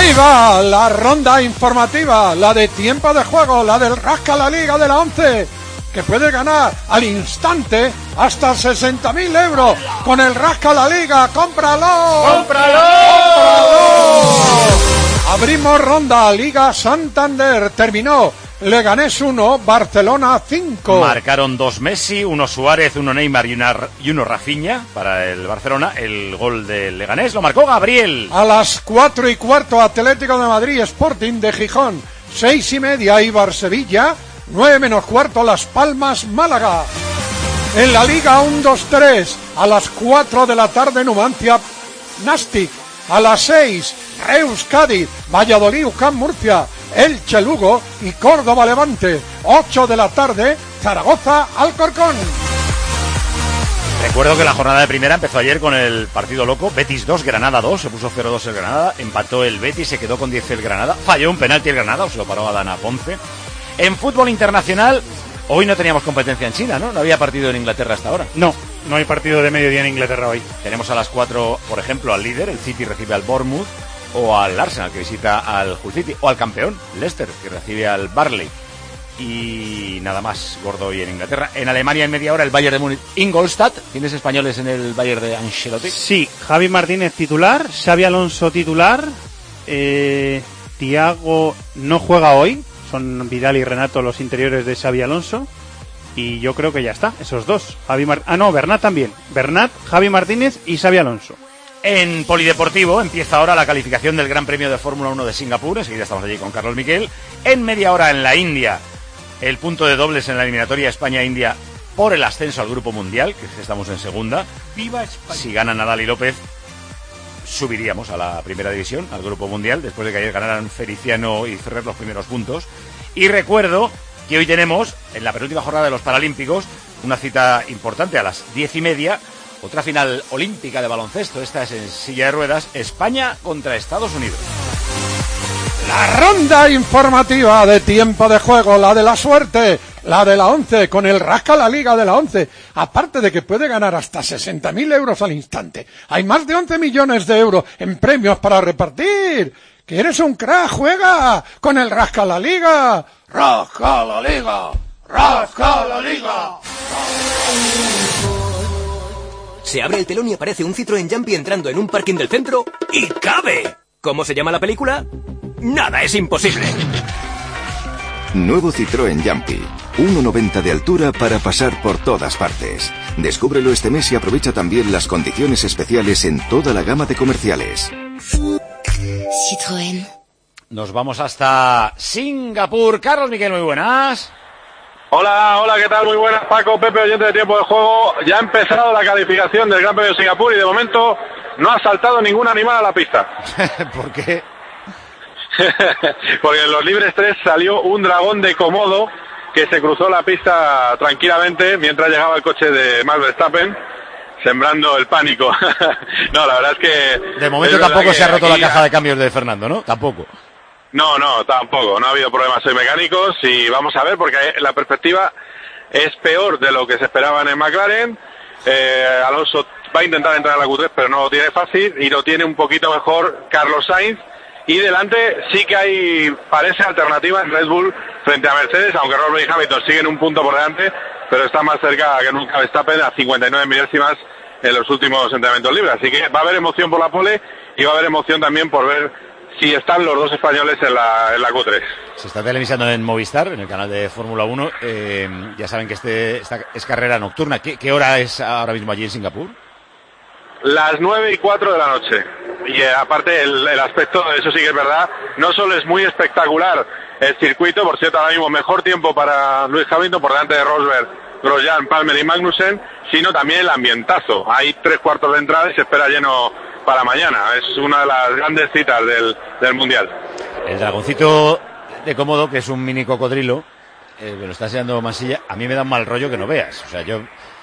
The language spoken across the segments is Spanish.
Ahí va la ronda informativa, la de tiempo de juego, la del Rasca la Liga de la 11, que puede ganar al instante hasta 60.000 euros con el Rasca la Liga. ¡Cómpralo! ¡Cómpralo! Abrimos ronda, Liga Santander, terminó Leganés 1, Barcelona 5. Marcaron 2 Messi, 1 Suárez, 1 Neymar y uno Rafinha para el Barcelona. El gol del Leganés lo marcó Gabriel. A las 4:15, Atlético de Madrid, Sporting de Gijón. 6:30, Eibar Sevilla. 9 menos cuarto, Las Palmas Málaga. En la Liga 1-2-3, a las 4 de la tarde, Numancia Nástic. A las 6, Reus Cádiz, Valladolid UCAM Murcia, Elche Lugo y Córdoba Levante. 8 de la tarde, Zaragoza Alcorcón. Recuerdo que la jornada de primera empezó ayer con el partido loco. Betis 2, Granada 2, se puso 0-2 el Granada, empató el Betis, se quedó con 10 el Granada, falló un penalti el Granada, o se lo paró a Dana Ponce. En fútbol internacional, hoy no teníamos competencia en China, ¿no? No había partido en Inglaterra hasta ahora. No hay partido de mediodía en Inglaterra hoy. Tenemos a las 4, por ejemplo, al líder, el City recibe al Bournemouth, o al Arsenal, que visita al Hull City, o al campeón, Leicester, que recibe al Burnley. Y nada más gordo hoy en Inglaterra. En Alemania, en media hora, el Bayern de Múnich, Ingolstadt. ¿Tienes españoles en el Bayern de Ancelotti? Sí, Javi Martínez titular, Xabi Alonso titular, Thiago no juega hoy, son Vidal y Renato los interiores de Xabi Alonso. Y yo creo que ya está, esos dos. Bernat también. Bernat, Javi Martínez y Xabi Alonso. En polideportivo empieza ahora la calificación del Gran Premio de Fórmula 1 de Singapur. Enseguida estamos allí con Carlos Miquel. En media hora en la India, el punto de dobles en la eliminatoria España-India por el ascenso al Grupo Mundial, que estamos en segunda. ¡Viva España! Si gana Nadal y López, subiríamos a la primera división, al Grupo Mundial, después de que ayer ganaran Feliciano y Ferrer los primeros puntos. Y recuerdo que hoy tenemos, en la penúltima jornada de los Paralímpicos, una cita importante a las 10:30, otra final olímpica de baloncesto. Esta es en silla de ruedas, España contra Estados Unidos. La ronda informativa de tiempo de juego, la de la suerte, la de la 11, con el Rasca la Liga de la 11. Aparte de que puede ganar hasta 60.000 euros al instante, hay más de 11 millones de euros en premios para repartir. ¿Que eres un crack? ¡Juega con el Rasca la Liga! ¡Rasca la Liga! ¡Rasca la Liga! Se abre el telón y aparece un Citroën Jumpy entrando en un parking del centro y ¡cabe! ¿Cómo se llama la película? Nada es imposible. Nuevo Citroën Jumpy. 1,90 de altura para pasar por todas partes. Descúbrelo este mes y aprovecha también las condiciones especiales en toda la gama de comerciales. Citroën. Nos vamos hasta Singapur. Carlos Miquel, muy buenas. Hola, ¿qué tal? Muy buenas, Paco, Pepe, oyente de Tiempo de Juego. Ya ha empezado la calificación del Gran Premio de Singapur y de momento no ha saltado ningún animal a la pista. ¿Por qué? Porque en los libres 3 salió un dragón de Komodo que se cruzó la pista tranquilamente mientras llegaba el coche de Max Verstappen, sembrando el pánico. No, la verdad es que... De momento tampoco se ha roto la caja de cambios de Fernando, ¿no? Tampoco. No, tampoco. No ha habido problemas mecánicos y vamos a ver, porque la perspectiva es peor de lo que se esperaban en McLaren. Alonso va a intentar entrar a la Q3, pero no lo tiene fácil, y lo tiene un poquito mejor Carlos Sainz. Y delante sí que hay, parece, alternativa en Red Bull frente a Mercedes, aunque Rosberg y Hamilton siguen un punto por delante, pero está más cerca que nunca Verstappen, a 59 milésimas en los últimos entrenamientos libres. Así que va a haber emoción por la pole y va a haber emoción también por ver si están los dos españoles en la Q3. Se está televisando en Movistar, en el canal de Fórmula 1. Ya saben que esta es carrera nocturna. ¿Qué hora es ahora mismo allí en Singapur? Las 9:04 de la noche. Y aparte el aspecto, eso sí que es verdad, no solo es muy espectacular el circuito, por cierto, ahora mismo mejor tiempo para Lewis Hamilton por delante de Rosberg, Grosjean, Palmer y Magnussen, sino también el ambientazo. Hay 3/4 de entrada y se espera lleno para mañana. Es una de las grandes citas del Mundial. El dragoncito de Komodo, que es un mini cocodrilo, me lo está enseñando Mansilla, a mí me da un mal rollo que no veas. O sea, yo...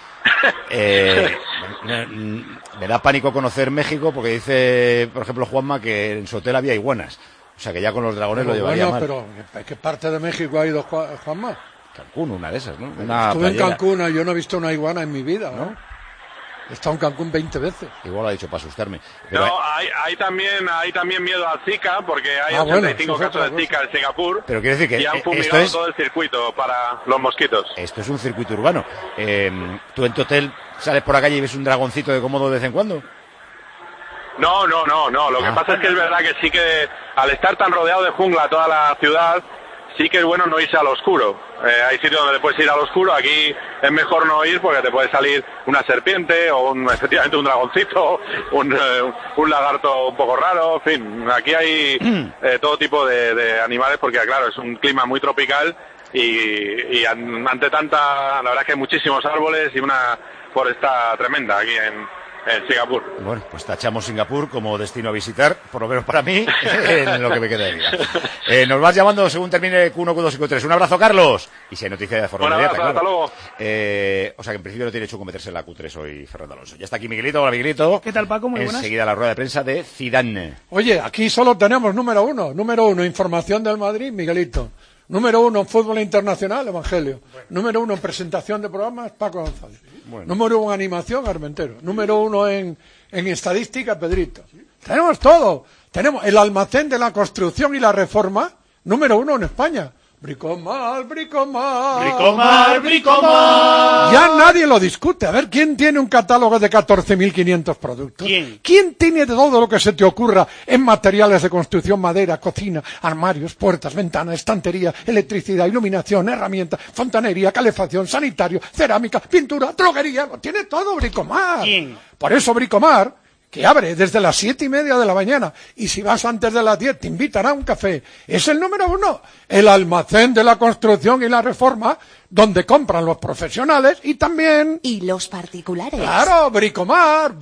me da pánico conocer México porque dice, por ejemplo, Juanma, que en su hotel había iguanas. O sea, que ya con los dragones lo llevaría mal. Pero ¿en qué parte de México ha ido Juanma? Cancún, una de esas, ¿no? Estuve en Cancún y yo no he visto una iguana en mi vida, ¿no? He estado en Cancún 20 veces. Igual lo ha dicho para asustarme. Pero No, hay también miedo al Zika, porque hay 85 casos de Zika en Singapur. Pero quiere decir que y han fumigado todo el circuito para los mosquitos. Esto es un circuito urbano. ¿Tú en tu hotel sales por la calle y ves un dragoncito de Komodo de vez en cuando? No. Lo que pasa es que es verdad que sí que al estar tan rodeado de jungla toda la ciudad, sí que es bueno no irse al oscuro. Hay sitios donde te puedes ir al oscuro, aquí es mejor no ir porque te puede salir una serpiente o efectivamente un dragoncito, un lagarto un poco raro, en fin. Aquí hay todo tipo de animales porque, claro, es un clima muy tropical y ante tanta, la verdad es que hay muchísimos árboles y una foresta tremenda aquí en Singapur. Bueno, pues tachamos Singapur como destino a visitar, por lo menos para mí, en lo que me queda de vida. Nos vas llamando según termine Q1, Q2 y Q3. Un abrazo, Carlos. Y si hay noticia de forma inmediata, claro. Hasta luego. O sea que en principio no tiene hecho meterse en la Q3 hoy Fernando Alonso. Ya está aquí Miguelito. Hola, Miguelito. ¿Qué tal, Paco? Muy buenas. Enseguida la rueda de prensa de Zidane. Oye, aquí solo tenemos número uno, información del Madrid, Miguelito. Número 1 fútbol internacional, Evangelio. Bueno. Número 1 presentación de programas, Paco González. Bueno. Número 1 animación, Armentero. Número 1 en estadística, Pedrito. ¿Sí? Tenemos todo. Tenemos el almacén de la construcción y la reforma, número 1 en España. Bricomar. Ya nadie lo discute. A ver, ¿quién tiene un catálogo de 14.500 productos? ¿Quién tiene todo lo que se te ocurra en materiales de construcción, madera, cocina, armarios, puertas, ventanas, estantería, electricidad, iluminación, herramientas, fontanería, calefacción, sanitario, cerámica, pintura, droguería? Lo tiene todo Bricomar. ¿Quién? Por eso Bricomar, que abre desde las 7:30 de la mañana, y si vas antes de las 10 te invitan a un café, es el número 1, el almacén de la construcción y la reforma, donde compran los profesionales y también... Y los particulares. Claro, Bricomar.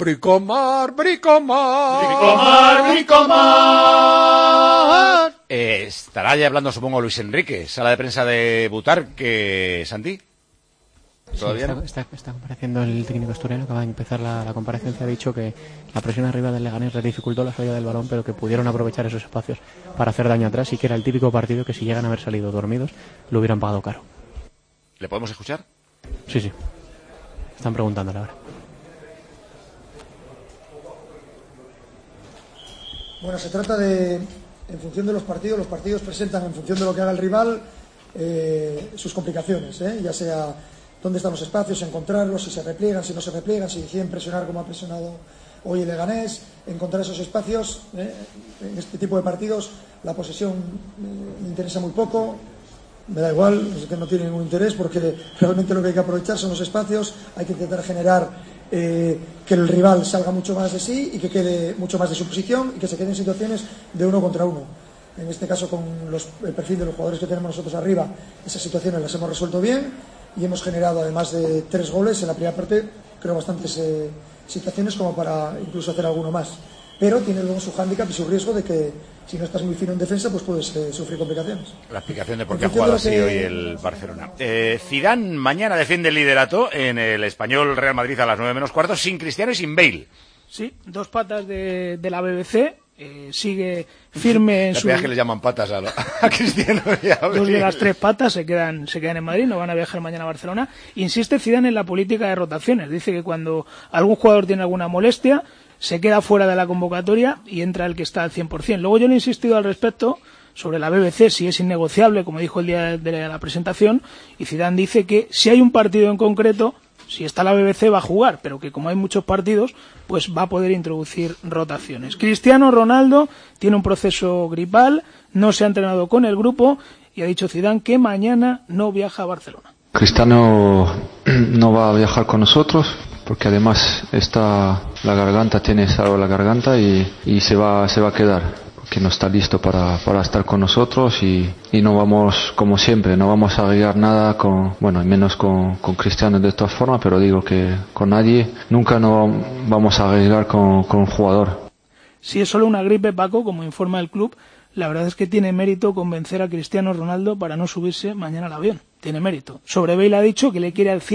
Estará ya hablando, supongo, Luis Enrique, sala de prensa de Butarque, Santi. ¿Todavía sí, está compareciendo el técnico asturiano, acaba de empezar la comparecencia. Ha dicho que la presión arriba del Leganés les dificultó la salida del balón, pero que pudieron aprovechar esos espacios para hacer daño atrás, y que era el típico partido que si llegan a haber salido dormidos lo hubieran pagado caro. ¿Le podemos escuchar? Sí. Están preguntándole ahora. Bueno, se trata de, en función de los partidos presentan en función de lo que haga el rival sus complicaciones, ya sea dónde están los espacios, encontrarlos, si se repliegan, si no se repliegan, si quieren presionar como ha presionado hoy el Leganés, encontrar esos espacios. En este tipo de partidos la posesión me interesa muy poco, me da igual, es que no tiene ningún interés, porque realmente lo que hay que aprovechar son los espacios, hay que intentar generar que el rival salga mucho más de sí y que quede mucho más de su posición y que se queden situaciones de 1 contra 1. En este caso, con el perfil de los jugadores que tenemos nosotros arriba, esas situaciones las hemos resuelto bien y hemos generado, además de 3 goles en la primera parte, creo bastantes situaciones como para incluso hacer alguno más. Pero tiene luego su hándicap y su riesgo de que si no estás muy fino en defensa, pues puedes sufrir complicaciones. La explicación de por qué ha jugado así hoy el Barcelona. Zidane mañana defiende el liderato en el Español Real Madrid a las 9:15, sin Cristiano y sin Bale. Sí, 2 patas de la BBC. Sigue firme en su... que le llaman patas a Cristiano y a Bale. 2 de las 3 patas se quedan en Madrid, no van a viajar mañana a Barcelona. Insiste Zidane en la política de rotaciones. Dice que cuando algún jugador tiene alguna molestia, se queda fuera de la convocatoria y entra el que está al 100%. Luego yo le he insistido al respecto sobre la BBC, si es innegociable, como dijo el día de la presentación, y Zidane dice que si hay un partido en concreto, si está la BBC va a jugar, pero que como hay muchos partidos, pues va a poder introducir rotaciones. Cristiano Ronaldo tiene un proceso gripal, no se ha entrenado con el grupo y ha dicho Zidane que mañana no viaja a Barcelona. Cristiano no va a viajar con nosotros porque además la garganta, tiene algo en la garganta y se va a quedar. Que no está listo para estar con nosotros y no vamos, como siempre, no vamos a arreglar nada menos con Cristiano de todas formas, pero digo que con nadie, nunca no vamos a arreglar con un jugador. Si es solo una gripe, Paco, como informa el club, la verdad es que tiene mérito convencer a Cristiano Ronaldo para no subirse mañana al avión. Tiene mérito. Sobre Bale ha dicho que le quiere al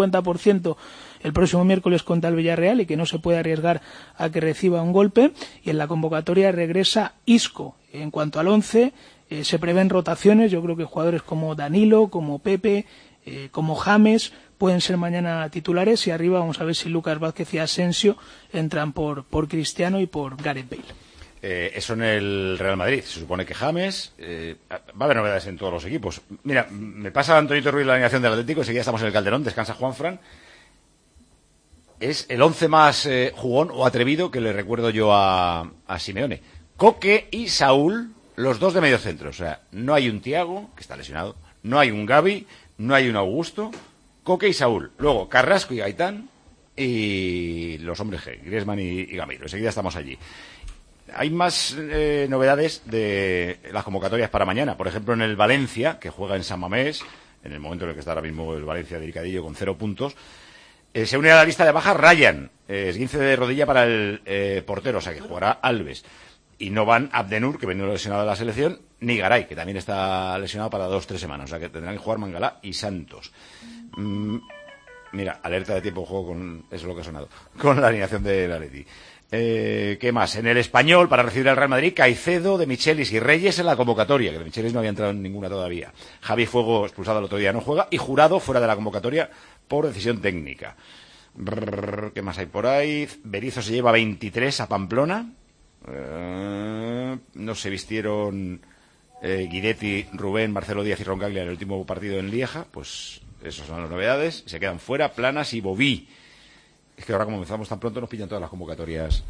150% el próximo miércoles contra el Villarreal y que no se puede arriesgar a que reciba un golpe. Y en la convocatoria regresa Isco. En cuanto al 11, se prevén rotaciones. Yo creo que jugadores como Danilo, como Pepe, como James pueden ser mañana titulares, y arriba vamos a ver si Lucas Vázquez y Asensio entran por Cristiano y por Gareth Bale. Eso en el Real Madrid. Se supone que James... va a haber novedades en todos los equipos. Mira, me pasa Antonio Ruiz la alineación del Atlético, enseguida estamos en el Calderón, descansa Juanfran. Es el 11 más jugón o atrevido que le recuerdo yo a Simeone. Coque y Saúl, los dos de medio centro. O sea, no hay un Thiago, que está lesionado, no hay un Gavi, no hay un Augusto. Coque y Saúl. Luego Carrasco y Gaitán y los hombres G, Griezmann y Gamiro. Enseguida estamos allí. Hay más novedades de las convocatorias para mañana. Por ejemplo, en el Valencia, que juega en San Mamés, en el momento en el que está ahora mismo el Valencia delicadillo con 0 puntos, se une a la lista de bajas Ryan, esguince de rodilla para el portero, o sea que jugará Alves. Y no van Abdenur, que venía lesionado de la selección, ni Garay, que también está lesionado para 2-3 semanas. O sea que tendrán que jugar Mangalá y Santos. Mira, alerta de tiempo de juego con... Eso es lo que ha sonado. Con la alineación del Atleti. ¿Qué más? En el Español, para recibir al Real Madrid, Caicedo, De Michelis y Reyes en la convocatoria, que De Michelis no había entrado en ninguna todavía. Javi Fuego, expulsado el otro día, no juega, y Jurado fuera de la convocatoria por decisión técnica. ¿Qué más hay por ahí? Berizzo se lleva 23 a Pamplona. No se vistieron Guidetti, Rubén, Marcelo Díaz y Roncaglia en el último partido en Lieja. Pues esas son las novedades. Se quedan fuera Planas y Bobí. Es que ahora, como empezamos tan pronto, nos pillan todas las convocatorias.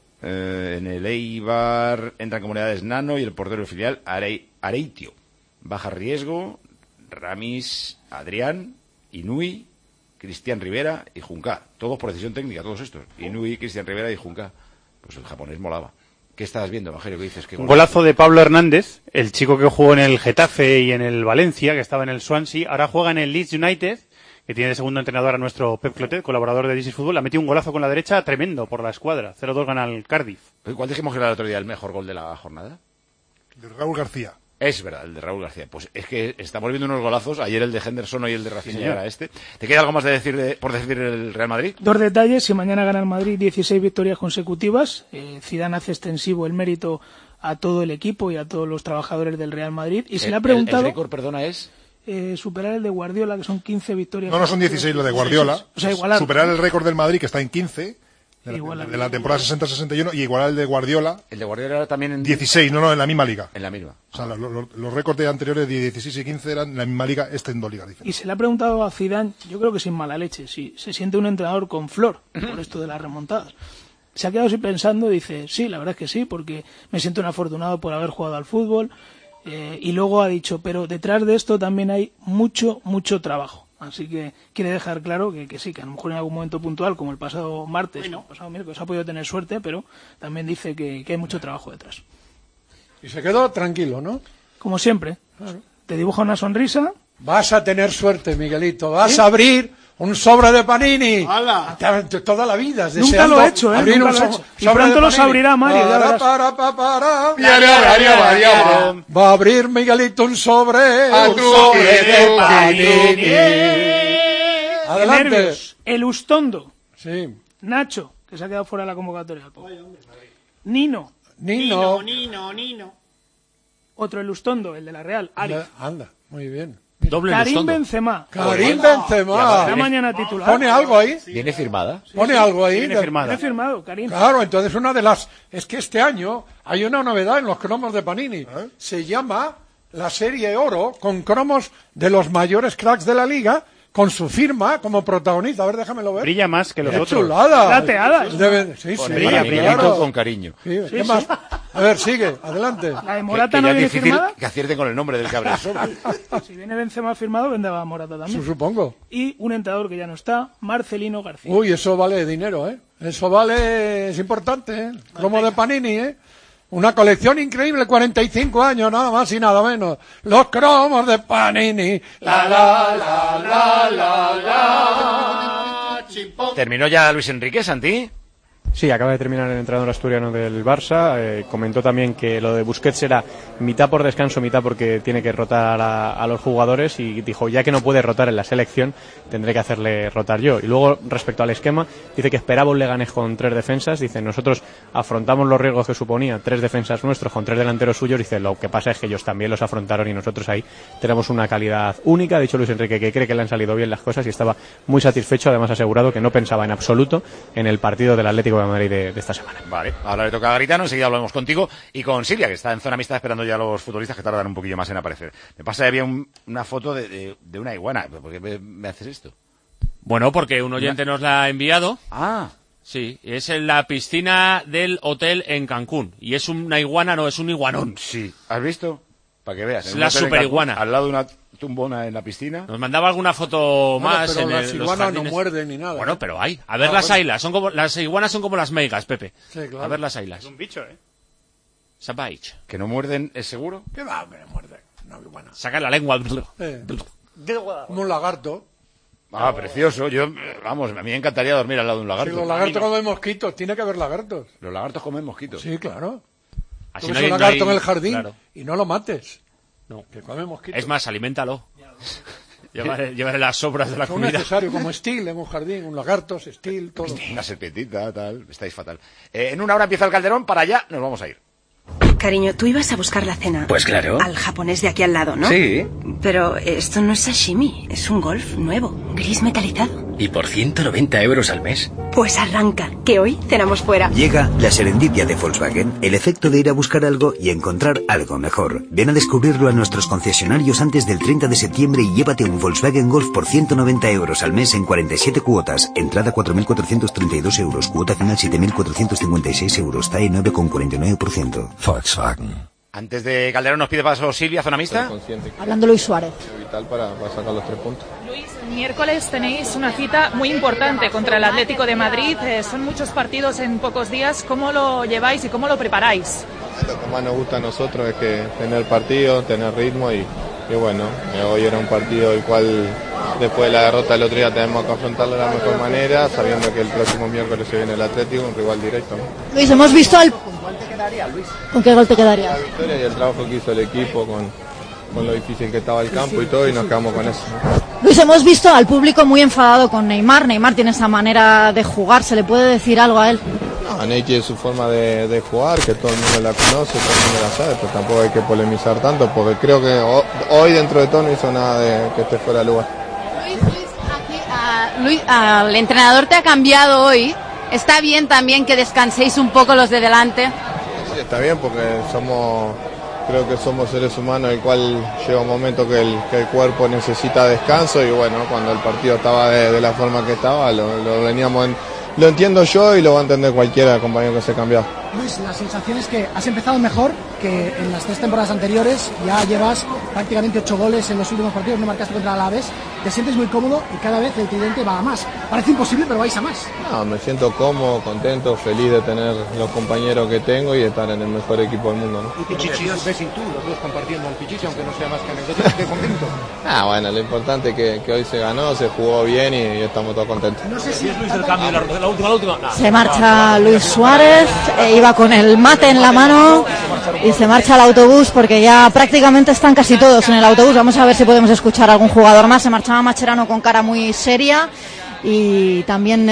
En el Eibar entran comunidades Nano y el portero filial Areitio. Baja riesgo Ramis, Adrián, Inui, Cristian Rivera y Junca. Todos por decisión técnica, todos estos. Inui, Cristian Rivera y Junca. Pues el japonés molaba. ¿Qué estás viendo, Evangelio? ¿Qué dices? Un golazo de Pablo Hernández, el chico que jugó en el Getafe y en el Valencia, que estaba en el Swansea, ahora juega en el Leeds United, que tiene de segundo entrenador a nuestro Pep Clotet, colaborador de This is Fútbol. Ha metido un golazo con la derecha tremendo por la escuadra. 0-2 gana el Cardiff. ¿Cuál dijimos que era el otro día el mejor gol de la jornada? De Raúl García. Es verdad, el de Raúl García. Pues es que estamos viendo unos golazos. Ayer el de Henderson, hoy el de Rafinha era este. ¿Te queda algo más de decir por decir el Real Madrid? 2 detalles. Si mañana gana el Madrid 16 victorias consecutivas, Zidane hace extensivo el mérito a todo el equipo y a todos los trabajadores del Real Madrid. Y se le ha preguntado... ¿El récord, perdona, es? Superar el de Guardiola, que son 15 victorias. No son 16 lo de Guardiola. O sea, igualar. Superar el récord del Madrid, que está en 15... De la temporada 60-61 y igualar el de Guardiola. El de Guardiola era también en 16, no, en la misma liga. En la misma. O sea, los récords de anteriores de 16 y 15 eran en la misma liga, en 2 ligas diferentes. Y se le ha preguntado a Zidane, yo creo que sin mala leche, si se siente un entrenador con flor por esto de las remontadas. Se ha quedado así pensando y dice, sí, la verdad es que sí, porque me siento un afortunado por haber jugado al fútbol. Y luego ha dicho, pero detrás de esto también hay mucho trabajo. Así que quiere dejar claro que sí, que a lo mejor en algún momento puntual, como el pasado martes, el pasado miércoles, ha podido tener suerte, pero también dice que hay mucho trabajo detrás. Y se quedó tranquilo, ¿no? Como siempre. Claro. Te dibuja una sonrisa. Vas a tener suerte, Miguelito. Vas a abrir un sobre de Panini. ¡Hala! Toda la vida. Nunca lo he hecho, abrir nunca lo he hecho. Y pronto los abrirá Mario. Va a abrir Miguelito un sobre de Panini. Adelante. Nervios. El Ustondo. Sí. Nacho, que se ha quedado fuera de la convocatoria. Nino. Otro el Ustondo, el de la Real. Anda, muy bien. Doble Karim Benzema. Karim Benzema. La mañana titular. ¿Pone algo ahí? ¿Viene firmada? ¿Pone algo ahí? Viene firmada. Viene firmado, Karim. Claro, entonces una de las... Es que este año hay una novedad en los cromos de Panini. Se llama la serie Oro, con cromos de los mayores cracks de la liga, con su firma como protagonista. A ver, déjamelo ver. Brilla más que los ¡Qué otros. chulada! Plateada. Sí, Brilla claro. con cariño. Sí, ¿qué más? A ver, sigue, adelante. La de Morata que no ya es viene difícil firmada. que acierten con el nombre del que abre el sobre. Si viene Benzema firmado, vendrá Morata también. Supongo. Y un entrenador que ya no está, Marcelino García. Uy, eso vale dinero, ¿eh? Eso vale... Es importante, ¿eh? Cromo de Panini, ¿eh? Una colección increíble, 45 años, nada más y nada menos. Los cromos de Panini. ¿Terminó ya Luis Enrique, Santi? Sí, acaba de terminar el entrenador asturiano del Barça. Comentó también que lo de Busquets era mitad por descanso, mitad porque tiene que rotar a los jugadores, y dijo, ya que no puede rotar en la selección, tendré que hacerle rotar yo. Y luego, respecto al esquema, dice que esperaba un Leganés con 3 defensas. Dice, nosotros afrontamos los riesgos que suponía 3 defensas nuestros con 3 delanteros suyos. Dice, lo que pasa es que ellos también los afrontaron y nosotros ahí tenemos una calidad única. Ha dicho Luis Enrique que cree que le han salido bien las cosas y estaba muy satisfecho. Además, ha asegurado que no pensaba en absoluto en el partido del Atlético de Madrid de esta semana. Vale, ahora le toca a Garitano, enseguida hablamos contigo y con Silvia, que está en zona mixta esperando ya a los futbolistas que tardan un poquillo más en aparecer. Me pasa que había una foto de una iguana. ¿Por qué me haces esto? Bueno, porque un oyente nos la ha enviado. Ah. Sí, es en la piscina del hotel en Cancún. Y es una iguana, no, es un iguanón. Sí, ¿has visto? Para que veas. Es la super iguana. Al lado de una tumbona en la piscina. Nos mandaba alguna foto más. Pero en las iguanas no muerden ni nada. Bueno, pero hay. A ver las ailas. Las iguanas son como las meigas, Pepe. Sí, claro. A ver las ailas. Es un bicho, Sabaich. ¿Que no muerden, es seguro? ¿Qué va, hombre, muerde? Una iguana. Saca la lengua. Como un lagarto. Ah, precioso. Vamos, a mí me encantaría dormir al lado de un lagarto. Si los lagartos comen mosquitos, tiene que haber lagartos. Los lagartos comen mosquitos. Sí, claro. Así Tú no ves hay, un lagarto no hay... en el jardín, claro. Y no lo mates. No. Que come mosquitos. Es más, aliméntalo. Llevaré las sobras de la Es comida. necesario, como Steel en un jardín, un lagarto, Steel, todo. Una serpientita, tal. Estáis fatal. En una hora empieza el Calderón, para allá nos vamos a ir. Cariño, tú ibas a buscar la cena. Pues claro. Al japonés de aquí al lado, ¿no? Sí. Pero esto no es sashimi, es un Golf nuevo, gris metalizado. Y por 190 euros al mes. Pues arranca, que hoy cenamos fuera. Llega la serendipia de Volkswagen, el efecto de ir a buscar algo y encontrar algo mejor. Ven a descubrirlo a nuestros concesionarios antes del 30 de septiembre y llévate un Volkswagen Golf por 190 euros al mes en 47 cuotas. Entrada 4.432 euros, cuota final 7.456 euros, TAE 9,49%. Volkswagen. Antes de Calderón nos pide paso Silvia, zona mixta. Hablando Luis Suárez. Vital para sacar los 3 puntos. Luis, miércoles tenéis una cita muy importante contra el Atlético de Madrid. Son muchos partidos en pocos días. ¿Cómo lo lleváis y cómo lo preparáis? Lo que más nos gusta a nosotros es que tener partido, tener ritmo y bueno, hoy era un partido el cual después de la derrota del otro día tenemos que afrontarlo de la mejor manera, sabiendo que el próximo miércoles se viene el Atlético, un rival directo, ¿no? Luis, hemos visto al... ¿Con qué gol te quedaría? La victoria y el trabajo que hizo el equipo con lo difícil que estaba el campo y todo, y nos quedamos con eso, ¿no? Luis, hemos visto al público muy enfadado con Neymar. Neymar tiene esa manera de jugar, ¿se le puede decir algo a él? No, Ney tiene su forma de jugar, que todo el mundo la conoce, todo el mundo la sabe, pero tampoco hay que polemizar tanto, porque creo que hoy dentro de todo no hizo nada de que esté fuera de lugar. Luis, el entrenador te ha cambiado hoy. ¿Está bien también que descanséis un poco los de delante? Sí, está bien, porque creo que somos seres humanos, el cual llega un momento que el cuerpo necesita descanso, y bueno, cuando el partido estaba de la forma que estaba, lo entiendo yo y lo va a entender cualquiera compañero que se cambió. Luis, la sensación es que has empezado mejor que en las 3 temporadas anteriores, ya llevas prácticamente 8 goles en los últimos partidos, no marcaste contra el Alavés, te sientes muy cómodo y cada vez el tridente va a más. Parece imposible, pero vais a más. No, me siento cómodo, contento, feliz de tener los compañeros que tengo y de estar en el mejor equipo del mundo, ¿no? Y Pichichi, ves y tú, los dos compartiendo al Pichichi, aunque no sea más que anecdótico, ¿qué contento? Bueno, lo importante es que hoy se ganó, se jugó bien y estamos todos contentos. No sé si es Luis el cambio, la última. Se marcha Luis Suárez, iba con el mate en la mano y se marcha al autobús porque ya prácticamente están casi todos en el autobús. Vamos a ver si podemos escuchar a algún jugador más. Se marchaba Mascherano con cara muy seria y también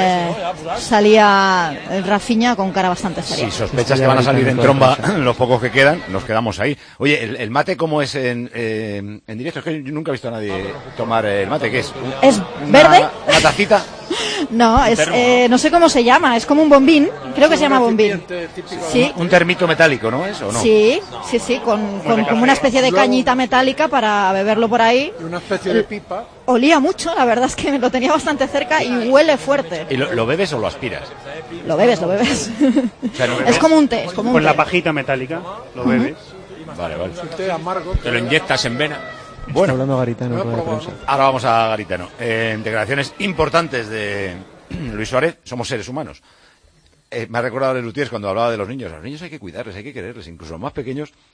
salía Rafinha con cara bastante seria. Si sospechas que van a salir en tromba los pocos que quedan, nos quedamos ahí. Oye, ¿el mate cómo es en directo? Es que yo nunca he visto a nadie tomar el mate. ¿Qué es? ¿Es verde? ¿Una tacita? No, no sé cómo se llama, es como un bombín, creo que se llama bombín. Sí. Un termito metálico, ¿no es? ¿O no? Sí, con como una especie de cañita metálica para beberlo por ahí. Y una especie de pipa. Olía mucho, la verdad es que me lo tenía bastante cerca y huele fuerte. ¿Y lo bebes o lo aspiras? Lo bebes. O sea, ¿no bebes? Es como un té, es como un Con té. la pajita metálica, lo bebes. Vale. Es un té amargo. Te lo inyectas en vena. Bueno, hablando Garitano, ahora vamos a Garitano. Declaraciones importantes de Luis Suárez. Somos seres humanos. Me ha recordado a Lutiers cuando hablaba de los niños. A los niños hay que cuidarles, hay que quererles, incluso los más pequeños.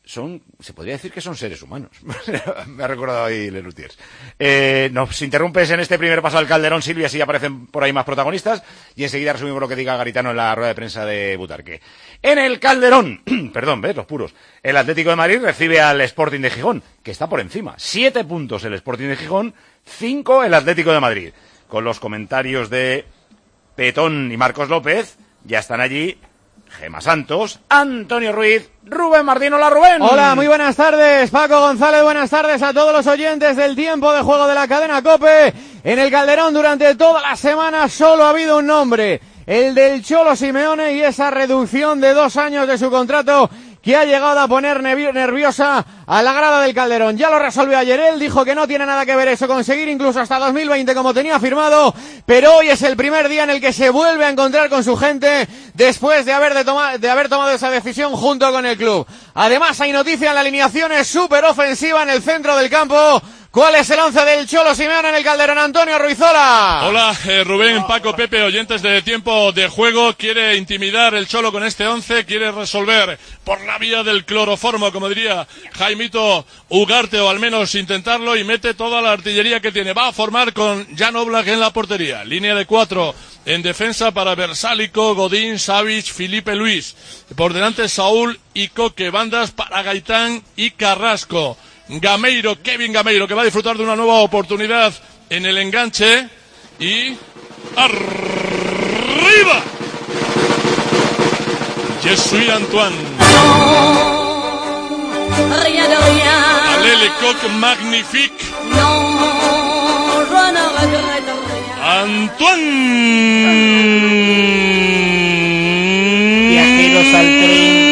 se podría decir que son seres humanos. Me ha recordado ahí Lelutiers. Nos interrumpes en este primer paso al Calderón, Silvia, si aparecen por ahí más protagonistas, y enseguida resumimos lo que diga Garitano en la rueda de prensa de Butarque. En el Calderón, perdón, ¿ves? Los puros. El Atlético de Madrid recibe al Sporting de Gijón, que está por encima. 7 puntos el Sporting de Gijón, 5 el Atlético de Madrid. Con los comentarios de Petón y Marcos López, ya están allí Gema Santos, Antonio Ruiz, Rubén Martín. Hola, Rubén. Hola, muy buenas tardes, Paco González, buenas tardes a todos los oyentes del tiempo de juego de la cadena COPE. En el Calderón durante toda la semana solo ha habido un nombre, el del Cholo Simeone, y esa reducción de 2 años de su contrato que ha llegado a poner nerviosa a la grada del Calderón. Ya lo resolvió ayer él, dijo que no tiene nada que ver eso con seguir incluso hasta 2020 como tenía firmado, pero hoy es el primer día en el que se vuelve a encontrar con su gente después de haber tomado esa decisión junto con el club. Además hay noticia en la alineación, es súper ofensiva en el centro del campo. ¿Cuál es el 11 del Cholo Simeone en el Calderón? Antonio Ruizola. Hola, Rubén, Paco, Pepe, oyentes de tiempo de juego. Quiere intimidar el Cholo con este 11, quiere resolver por la vía del cloroformo, como diría Jaimito Ugarte, o al menos intentarlo, y mete toda la artillería que tiene. Va a formar con Jan Oblak en la portería. Línea de 4 en defensa para Versálico, Godín, Savic, Filipe Luis. Por delante Saúl y Coque. Bandas para Gaitán y Carrasco. Gameiro, Kevin Gameiro, que va a disfrutar de una nueva oportunidad en el enganche. Y arriba Jesús Antoine. Allez les coques magnifiques. Antoine. Viajeros al tren.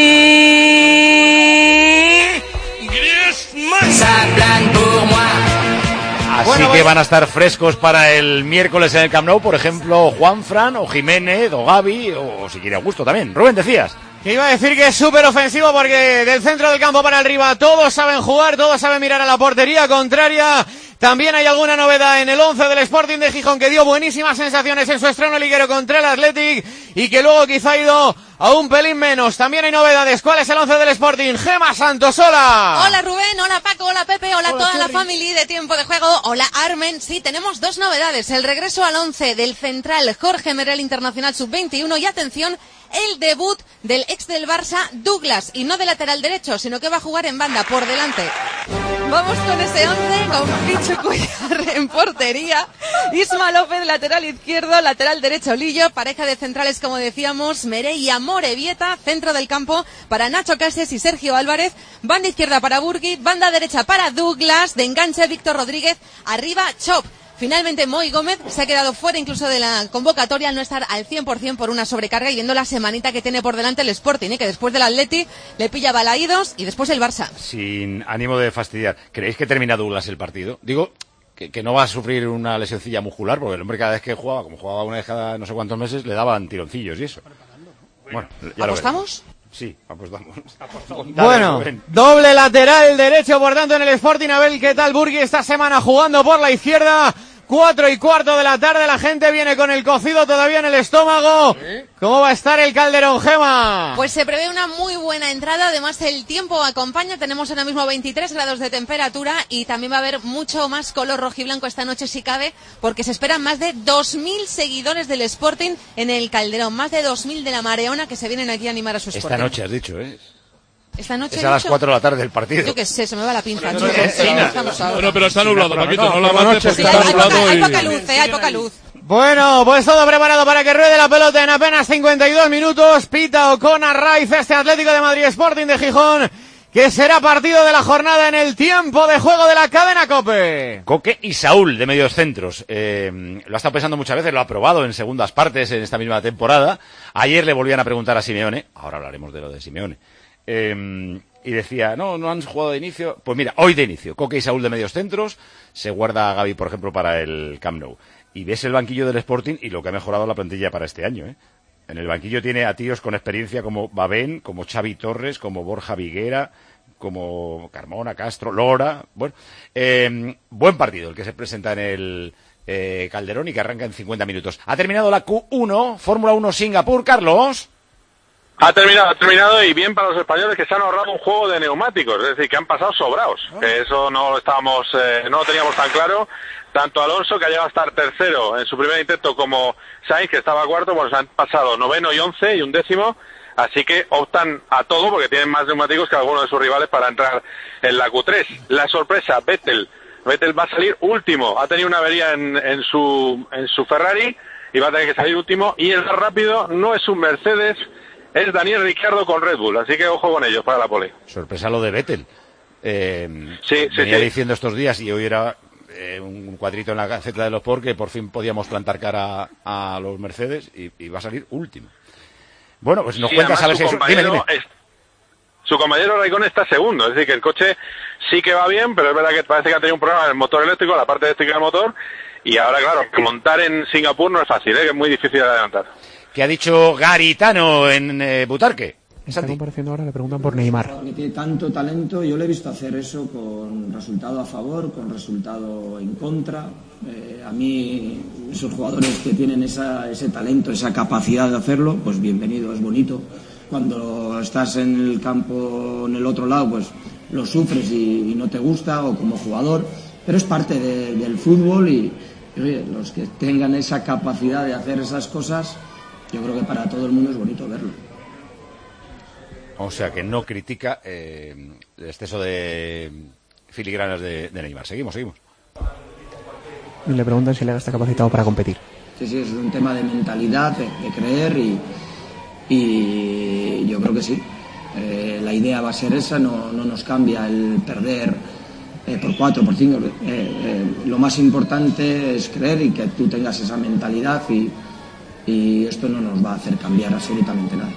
Así que van a estar frescos para el miércoles en el Camp Nou, por ejemplo, Juanfran o Jiménez o Gavi, o si quiere Augusto también. Rubén, decías. Que iba a decir que es súper ofensivo porque del centro del campo para arriba todos saben jugar, todos saben mirar a la portería contraria. También hay alguna novedad en el 11 del Sporting de Gijón, que dio buenísimas sensaciones en su estreno liguero contra el Athletic y que luego quizá ha ido a un pelín menos. También hay novedades. ¿Cuál es el 11 del Sporting? Gema Santos, hola. Hola Rubén, hola Paco, hola Pepe, hola toda la familia de tiempo de juego. Hola Armen. Sí, tenemos 2 novedades. El regreso al 11 del central Jorge Merel, internacional sub-21, y atención, el debut del ex del Barça, Douglas, y no de lateral derecho, sino que va a jugar en banda, por delante. Vamos con ese 11, con Pichu Cuyar en portería, Isma López, lateral izquierdo, lateral derecho Lillo, pareja de centrales, como decíamos, Merey y Amorebieta, centro del campo para Nacho Cases y Sergio Álvarez, banda izquierda para Burgui, banda derecha para Douglas, de enganche Víctor Rodríguez, arriba Chop. Finalmente, Moy Gómez se ha quedado fuera incluso de la convocatoria al no estar al 100% por una sobrecarga, y viendo la semanita que tiene por delante el Sporting, que después del Atleti le pilla Balaídos y después el Barça. Sin ánimo de fastidiar, ¿creéis que termina Douglas el partido? Digo, que no va a sufrir una lesioncilla muscular, porque el hombre cada vez que jugaba, como jugaba una vez cada no sé cuántos meses, le daban tironcillos y eso. Bueno, ya ¿apostamos? Sí, apostamos. Bueno, doble lateral derecho, por tanto, en el Sporting. A ver qué tal Burgui esta semana jugando por la izquierda. 4:15 de la tarde, la gente viene con el cocido todavía en el estómago. ¿Cómo va a estar el Calderón, Gema? Pues se prevé una muy buena entrada, además el tiempo acompaña, tenemos ahora mismo 23 grados de temperatura y también va a haber mucho más color rojiblanco esta noche si cabe, porque se esperan más de 2.000 seguidores del Sporting en el Calderón, más de 2.000 de la Mareona que se vienen aquí a animar a su Sporting. Esta noche has dicho, ¿eh? Esta noche es a las 4 de la tarde el partido. Yo qué sé, se me va la pinza. Bueno, pero está nublado, Paquito, no la mates porque está nublado. Hay poca luz, hay poca luz. Bueno, pues todo preparado para que ruede la pelota en apenas 52 minutos. Pita O'Connor Raiz, este Atlético de Madrid Sporting de Gijón, que será partido de la jornada en el tiempo de juego de la cadena COPE. Coque y Saúl, de medios centros. Lo ha estado pensando muchas veces, lo ha probado en segundas partes en esta misma temporada. Ayer le volvían a preguntar a Simeone, ahora hablaremos de lo de Simeone. Y decía, no han jugado de inicio. Pues mira, hoy de inicio, Coque y Saúl de medios centros, se guarda a Gavi, por ejemplo, para el Camp Nou. Y ves el banquillo del Sporting y lo que ha mejorado la plantilla para este año, ¿eh? En el banquillo tiene a tíos con experiencia como Babén, como Xavi Torres, como Borja Viguera, como Carmona, Castro, Lora. Bueno, buen partido el que se presenta en el Calderón y que arranca en 50 minutos. Ha terminado la Q1, Fórmula 1 Singapur, Carlos. Ha terminado y bien para los españoles que se han ahorrado un juego de neumáticos, es decir, que han pasado sobraos, que eso no lo teníamos tan claro. Tanto Alonso, que ha llegado a estar tercero en su primer intento, como Sainz, que estaba cuarto, pues han pasado 9º y 11 y 1º, así que optan a todo porque tienen más neumáticos que algunos de sus rivales para entrar en la Q3. La sorpresa, Vettel va a salir último, ha tenido una avería en su Ferrari y va a tener que salir último, y el más rápido no es un Mercedes, es Daniel Ricciardo con Red Bull, así que ojo con ellos para la pole. Sorpresa lo de Vettel. Venía diciendo estos días, y hoy era un cuadrito en la Gaceta de los Sport, que por fin podíamos plantar cara a los Mercedes, y va a salir último. Bueno, pues nos cuentas a ver si dime. Su compañero Raikkonen está segundo, es decir, que el coche sí que va bien, pero es verdad que parece que ha tenido un problema en el motor eléctrico, la parte eléctrica del motor, y ahora, claro, montar en Singapur no es fácil, que es muy difícil de adelantar. ¿Qué ha dicho Garitano en Butarque? Está compareciendo ahora, le preguntan por Neymar. Que tiene tanto talento, yo le he visto hacer eso con resultado a favor, con resultado en contra. A mí, esos jugadores que tienen ese talento, esa capacidad de hacerlo, pues bienvenido, es bonito. Cuando estás en el campo, en el otro lado, pues lo sufres y no te gusta, o como jugador, pero es parte del fútbol y oye, los que tengan esa capacidad de hacer esas cosas, yo creo que para todo el mundo es bonito verlo. O sea que no critica el exceso de filigranas de Neymar. Seguimos. Le preguntan si le está capacitado para competir. Sí, es un tema de mentalidad, de creer y yo creo que sí. La idea va a ser esa, no nos cambia el perder por 4, por 5. Lo más importante es creer y que tú tengas esa mentalidad y esto no nos va a hacer cambiar absolutamente nada.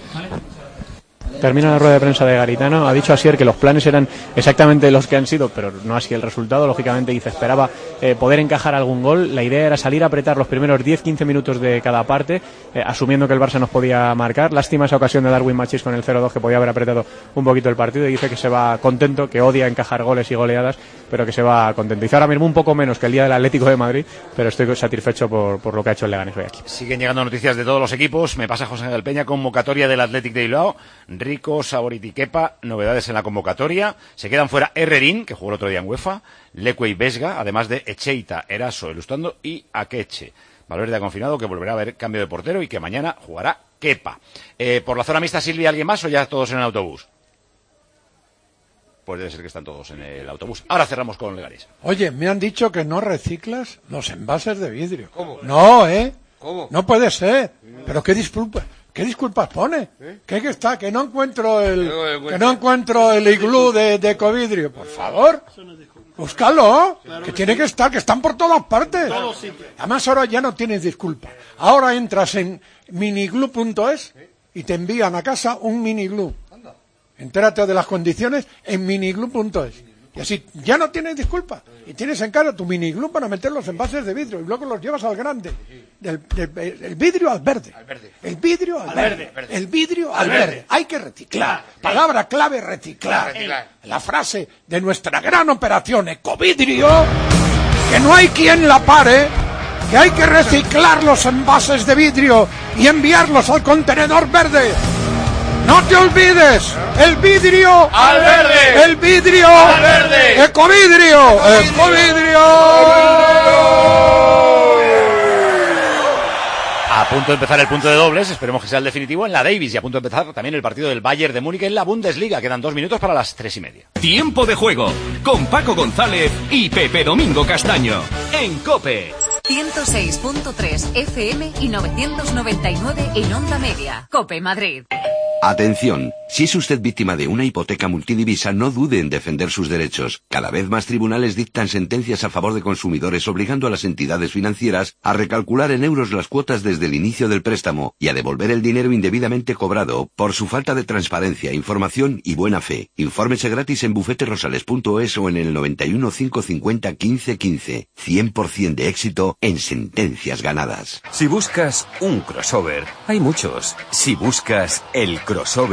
Termina la rueda de prensa de Garitano. Ha dicho Asier que los planes eran exactamente los que han sido, pero no así el resultado. Lógicamente, dice, esperaba poder encajar algún gol. La idea era salir a apretar los primeros 10-15 minutos de cada parte, asumiendo que el Barça nos podía marcar. Lástima esa ocasión de Darwin Machís con el 0-2, que podía haber apretado un poquito el partido, y dice que se va contento, que odia encajar goles y goleadas, pero que se va contento. Dice ahora mismo un poco menos que el día del Atlético de Madrid, pero estoy satisfecho por lo que ha hecho el Leganés hoy aquí. Siguen llegando noticias de todos los equipos. Me pasa José Ángel Peña, convocatoria del Athletic de Bilbao. Rico, Saboriti, Kepa, novedades en la convocatoria. Se quedan fuera Herrerín, que jugó el otro día en UEFA, Leque y Vesga, además de Echeita, Eraso, Elustando y Akeche. Valverde ha confirmado que volverá a haber cambio de portero y que mañana jugará Kepa. Por la zona mixta, Silvia, ¿alguien más o ya todos en el autobús? Pues debe ser que están todos en el autobús. Ahora cerramos con Leganés. Oye, me han dicho que no reciclas los envases de vidrio. ¿Cómo? No, ¿Cómo? No puede ser. Pero qué disculpas pone. Que no encuentro el iglú de Ecovidrio. Por favor. Búscalo, claro que tiene que estar, que están por todas partes. Además ahora ya no tienes disculpa. Ahora entras en miniglu.es y te envían a casa un miniglu. Entérate de las condiciones en miniglu.es. Y así ya no tienes disculpa. Y tienes en casa tu miniglu para meter los envases de vidrio y luego los llevas al grande. El vidrio al verde. El vidrio al verde. El vidrio al verde. Hay que reciclar. Palabra clave, reciclar. La frase de nuestra gran operación Ecovidrio, que no hay quien la pare, que hay que reciclar los envases de vidrio y enviarlos al contenedor verde. ¡No te olvides! ¡El vidrio al verde! ¡El vidrio al verde! ¡Ecovidrio! ¡Ecovidrio! A punto de empezar el punto de dobles, esperemos que sea el definitivo en la Davis, y a punto de empezar también el partido del Bayern de Múnich en la Bundesliga. Quedan 2 minutos para las 3:30. Tiempo de juego con Paco González y Pepe Domingo Castaño en COPE. 106.3 FM y 999 en onda media. COPE Madrid. Atención, si es usted víctima de una hipoteca multidivisa, no dude en defender sus derechos. Cada vez más tribunales dictan sentencias a favor de consumidores, obligando a las entidades financieras a recalcular en euros las cuotas desde el inicio del préstamo y a devolver el dinero indebidamente cobrado por su falta de transparencia, información y buena fe. Infórmese gratis en bufeterosales.es o en el 91 550 15 15. 100% de éxito en sentencias ganadas. Si buscas un crossover, hay muchos. Si buscas el crossover original,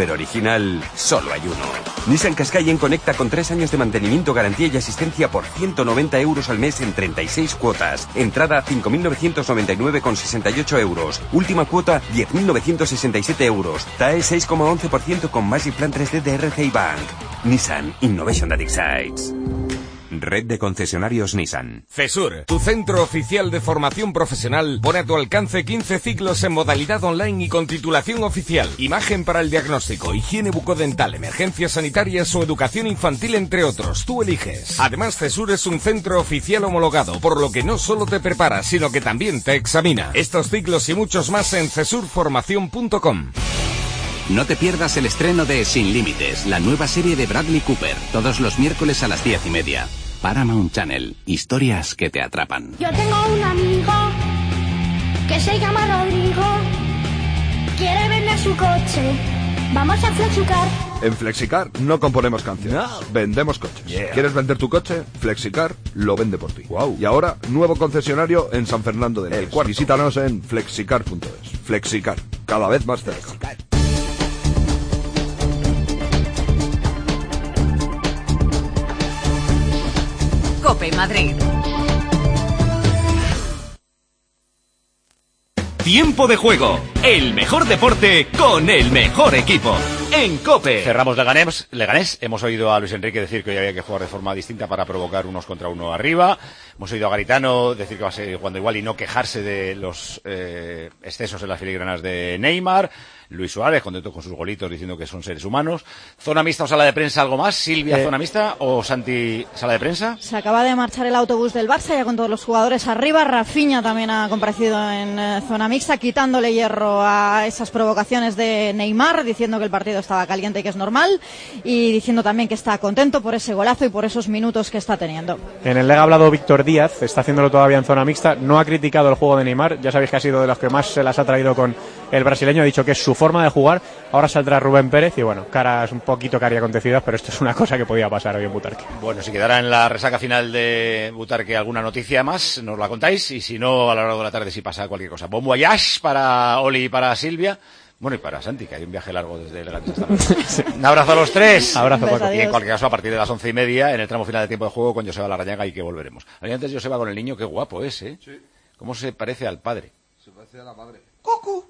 final solo hay uno. Nissan Qashqai conecta con 3 años de mantenimiento, garantía y asistencia por 190 euros al mes en 36 cuotas. Entrada 5.999,68 euros. Última cuota 10.967 euros. TAE 6,11% con Magic Plan 3D de RCI Bank. Nissan Innovation that excites. Red de concesionarios Nissan. CESUR, tu centro oficial de formación profesional, pone a tu alcance 15 ciclos en modalidad online y con titulación oficial. Imagen para el diagnóstico, higiene bucodental, emergencias sanitarias o educación infantil, entre otros. Tú eliges. Además, CESUR es un centro oficial homologado, por lo que no solo te prepara, sino que también te examina. Estos ciclos y muchos más en cesurformacion.com. No te pierdas el estreno de Sin Límites, la nueva serie de Bradley Cooper, todos los miércoles a las 10:30. Paramount Channel, historias que te atrapan. Yo tengo un amigo que se llama Rodrigo, quiere vender su coche. Vamos a Flexicar. En Flexicar no componemos canciones, vendemos coches. ¿Quieres vender tu coche? Flexicar lo vende por ti. Y ahora, nuevo concesionario en San Fernando del Este. Visítanos en flexicar.es. Flexicar, cada vez más cerca. COPE Madrid. Tiempo de juego, el mejor deporte con el mejor equipo. En COPE. Cerramos Leganés. Hemos oído a Luis Enrique decir que hoy había que jugar de forma distinta para provocar unos contra uno arriba. Hemos oído a Garitano decir que va a seguir jugando igual y no quejarse de los excesos en las filigranas de Neymar. Luis Suárez, contento con sus golitos, diciendo que son seres humanos. ¿Zona mixta o sala de prensa, algo más? Silvia, ¿zona mixta o Santi, sala de prensa? Se acaba de marchar el autobús del Barça, ya con todos los jugadores arriba. Rafinha también ha comparecido en zona mixta, quitándole hierro a esas provocaciones de Neymar, diciendo que el partido estaba caliente y que es normal, y diciendo también que está contento por ese golazo y por esos minutos que está teniendo. En el Lega ha hablado Víctor Díaz, está haciéndolo todavía en zona mixta, no ha criticado el juego de Neymar, ya sabéis que ha sido de los que más se las ha traído con el brasileño, ha dicho que es su forma de jugar. Ahora saldrá Rubén Pérez y bueno, caras un poquito cariacontecidas, pero esto es una cosa que podía pasar hoy en Butarque. Bueno, si quedará en la resaca final de Butarque alguna noticia más, nos la contáis, y si no, a lo largo de la tarde si pasa cualquier cosa. Bon voyage para Oli y para Silvia. Bueno, y para Santi, que hay un viaje largo desde Leganés hasta Madrid. Sí. Un abrazo a los tres. Abrazo, Paco. Y en cualquier caso, a partir de las 11:30, en el tramo final de tiempo de juego, con Joseba Larrañaga, y que volveremos. Antes Joseba con el niño, qué guapo es, ¿eh? Sí. ¿Cómo se parece al padre? Se parece a la madre. ¡Cucu!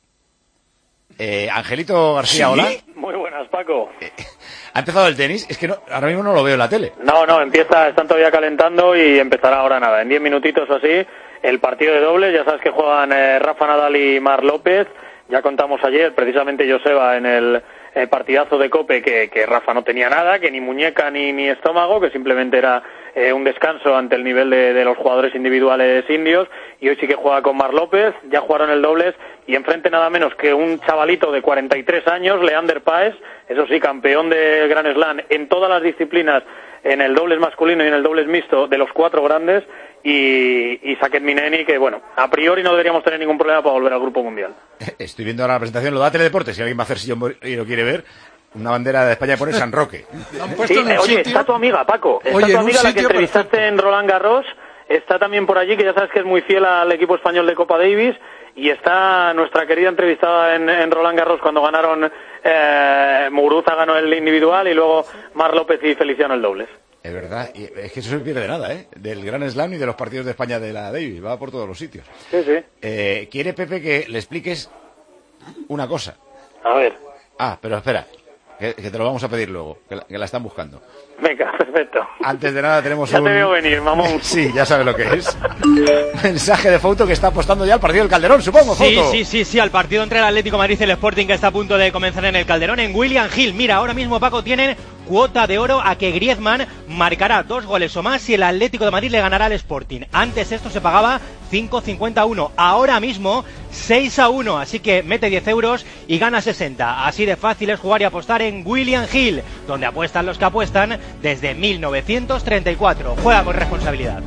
Angelito García, ¿Sí? hola. Muy buenas, Paco. ¿Ha empezado el tenis? Es que no, ahora mismo no lo veo en la tele. No, están todavía calentando y empezará ahora nada, en 10 minutitos o así, el partido de dobles. Ya sabes que juegan Rafa Nadal y Marc López. Ya contamos ayer, precisamente Joseba, en el partidazo de COPE, que Rafa no tenía nada, que ni muñeca ni estómago, que simplemente era un descanso ante el nivel de los jugadores individuales indios, y hoy sí que juega con Marc López. Ya jugaron el dobles y enfrente nada menos que un chavalito de 43 años, Leander Paes, eso sí, campeón del Grand Slam en todas las disciplinas, en el dobles masculino y en el dobles mixto, de los 4 grandes, y Saket Mineni, que bueno, a priori no deberíamos tener ningún problema para volver al Grupo Mundial. Estoy viendo ahora la presentación, lo da Teledeporte, si alguien va a hacer sillón y lo quiere ver. Una bandera de España pone San Roque. Sí, oye, está tu amiga, Paco. Está tu amiga, la que entrevistaste perfecto en Roland Garros. Está también por allí, que ya sabes que es muy fiel al equipo español de Copa Davis. Y está nuestra querida entrevistada en Roland Garros cuando ganaron, Muguruza ganó el individual y luego Marc López y Feliciano el dobles. Es verdad, y es que eso no se pierde nada, ¿eh? Del Grand Slam y de los partidos de España de la Davis, va por todos los sitios. Sí, sí. Quiere Pepe que le expliques una cosa. A ver. Pero espera, que te lo vamos a pedir luego, que la están buscando. Venga, perfecto. Antes de nada tenemos ya te veo venir, mamón. Sí, ya sabes lo que es. Mensaje de Fouto, que está apostando ya al partido del Calderón, supongo, Fouto. Sí, al partido entre el Atlético de Madrid y el Sporting, que está a punto de comenzar en el Calderón, en William Hill. Mira, ahora mismo, Paco, tienen cuota de oro a que Griezmann marcará 2 goles o más si el Atlético de Madrid le ganará al Sporting. Antes esto se pagaba 5,51, ahora mismo 6-1, así que mete 10 euros y gana 60. Así de fácil es jugar y apostar en William Hill, donde apuestan los que apuestan desde 1934. Juega con responsabilidad.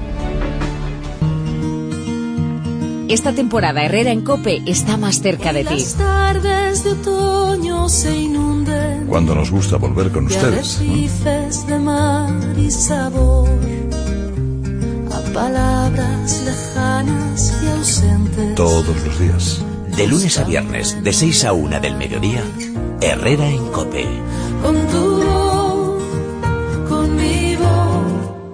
Esta temporada Herrera en COPE está más cerca de ti. Las tardes de otoño se inunden. Cuando nos gusta volver con ustedes. Arrecifes de mar y sabor a palabras lejanas y ausentes. Todos los días. De lunes a viernes, de 6 a 1 del mediodía, Herrera en COPE. Con tu voz, con mi voz.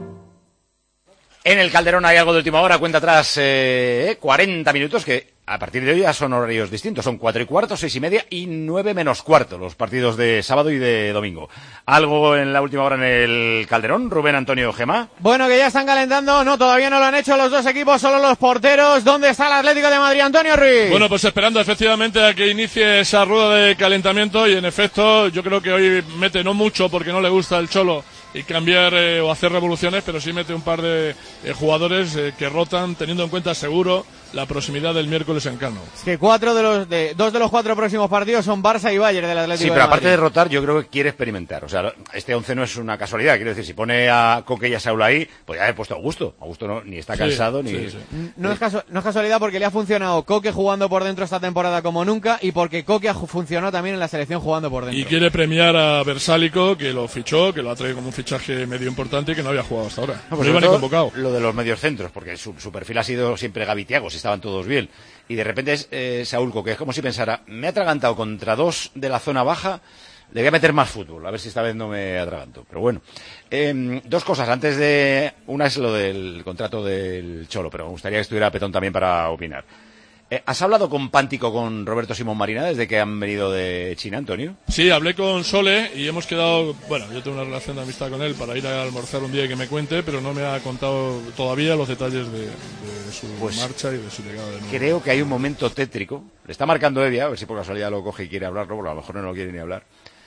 En el Calderón hay algo de última hora, cuenta atrás 40 minutos, que a partir de hoy ya son horarios distintos. Son 4:15, 6:30 y 9:15 los partidos de sábado y de domingo. ¿Algo en la última hora en el Calderón, Rubén Antonio Gemá? Bueno, que ya están calentando. No, todavía no lo han hecho los dos equipos, solo los porteros. ¿Dónde está el Atlético de Madrid, Antonio Ruiz? Bueno, pues esperando efectivamente a que inicie esa rueda de calentamiento, y en efecto yo creo que hoy mete no mucho porque no le gusta el Cholo y cambiar o hacer revoluciones, pero sí mete un par de jugadores que rotan, teniendo en cuenta seguro la proximidad del miércoles en Cano. Es que dos de los 4 próximos partidos son Barça y Bayern del Atlético Sí, de pero Madrid. aparte de rotar, yo creo que quiere experimentar. O sea, este 11 no es una casualidad. Quiero decir, si pone a Coque y a Saúl ahí, pues ya he puesto a Augusto. Augusto no, ni está cansado, ni... No es casualidad, porque le ha funcionado Coque jugando por dentro esta temporada como nunca, y porque Coque ha funcionado también en la selección jugando por dentro. Y quiere premiar a Versálico, que lo fichó, que lo ha traído como un fichaje medio importante y que no había jugado hasta ahora. No, pues no iba ni convocado. Lo de los mediocentros, porque su perfil ha sido siempre Gavi Thiago, si estaban todos bien. Y de repente es Saúl Coque, es como si pensara, me he atragantado contra 2 de la zona baja, le voy a meter más fútbol, a ver si esta vez no me atraganto. Pero bueno, 2 cosas antes de... Una es lo del contrato del Cholo, pero me gustaría que estuviera Petón también para opinar. ¿Has hablado con Pántico, con Roberto Simón Marina, desde que han venido de China, Antonio? Sí, hablé con Sole y hemos quedado... Bueno, yo tengo una relación de amistad con él para ir a almorzar un día y que me cuente, pero no me ha contado todavía los detalles de su marcha y de su llegada de nuevo. Creo que hay un momento tétrico. Le está marcando Evia, a ver si por casualidad lo coge y quiere hablarlo, porque a lo mejor no lo quiere ni hablar.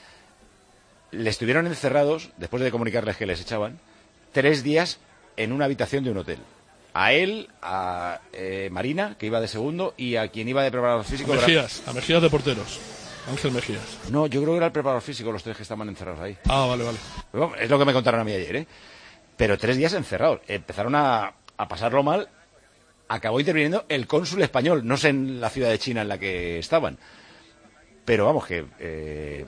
Le estuvieron encerrados, después de comunicarles que les echaban, 3 días en una habitación de un hotel. A él, a Marina, que iba de segundo, y a quien iba de preparador físico. A Mejías de porteros. Ángel Mejías. No, yo creo que era el preparador físico, los 3 que estaban encerrados ahí. Ah, vale. Bueno, es lo que me contaron a mí ayer, ¿eh? Pero 3 días encerrados. Empezaron a pasarlo mal. Acabó interviniendo el cónsul español, no sé en la ciudad de China en la que estaban. Pero vamos, que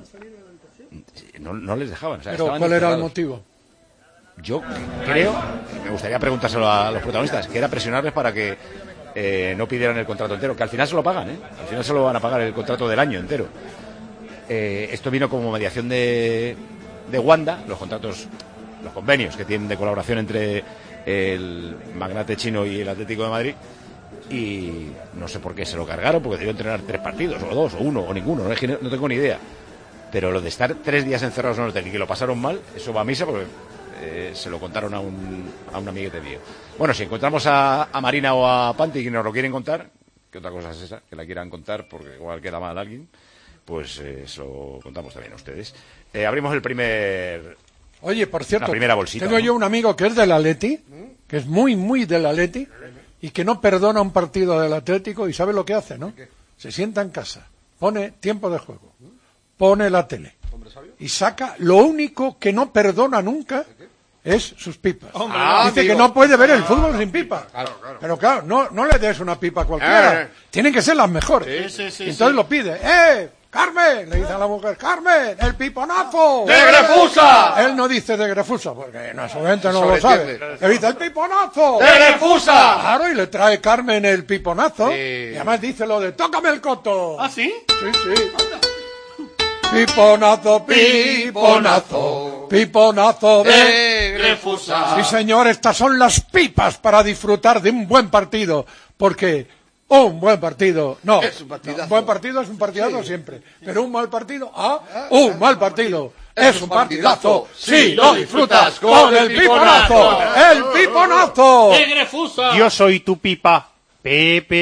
no les dejaban. O sea, ¿pero cuál era el motivo? Yo creo, me gustaría preguntárselo a los protagonistas, que era presionarles para que no pidieran el contrato entero, que al final se lo pagan, al final se lo van a pagar el contrato del año entero. Esto vino como mediación de Wanda, los convenios que tienen de colaboración entre el magnate chino y el Atlético de Madrid, y no sé por qué se lo cargaron, porque debió entrenar 3 partidos, o 2, o 1, o ninguno, no tengo ni idea. Pero lo de estar 3 días encerrados en el hotel y que lo pasaron mal, eso va a misa, porque se lo contaron a un amiguete mío. Bueno, si encontramos a Marina o a Panti que nos lo quieren contar, que otra cosa es esa, que la quieran contar porque igual queda mal a alguien, pues se lo contamos también a ustedes. Abrimos el primer... Oye, por cierto, la primera bolsita, tengo yo un amigo que es del Atleti, que es muy, muy del Atleti, y que no perdona un partido del Atlético, y sabe lo que hace, ¿no? Se sienta en casa, pone tiempo de juego, pone la tele, y saca, lo único que no perdona nunca es sus pipas. Dice que no puede ver el fútbol sin pipa. Claro. Pero claro, no le des una pipa a cualquiera. Tienen que ser las mejores. Sí, entonces lo pide. ¡Carmen! Le dice a la mujer, ¡Carmen! ¡El piponazo! ¡De Grefusa! Él no dice de Grefusa, porque no, su gente no lo sabe. Le dice, ¡el piponazo! ¡De Grefusa! Claro, y le trae Carmen el piponazo. Y además dice lo de, ¡tócame el coto! ¿Ah, sí? Sí. Piponazo, piponazo, piponazo de Grefusa. Sí, señor, estas son las pipas para disfrutar de un buen partido, porque un buen partido, un buen partido es un partidazo siempre, pero un mal partido, un mal partido es un partidazo si lo disfrutas con el piponazo, el piponazo. De Grefusa. Yo soy tu pipa, Pepe.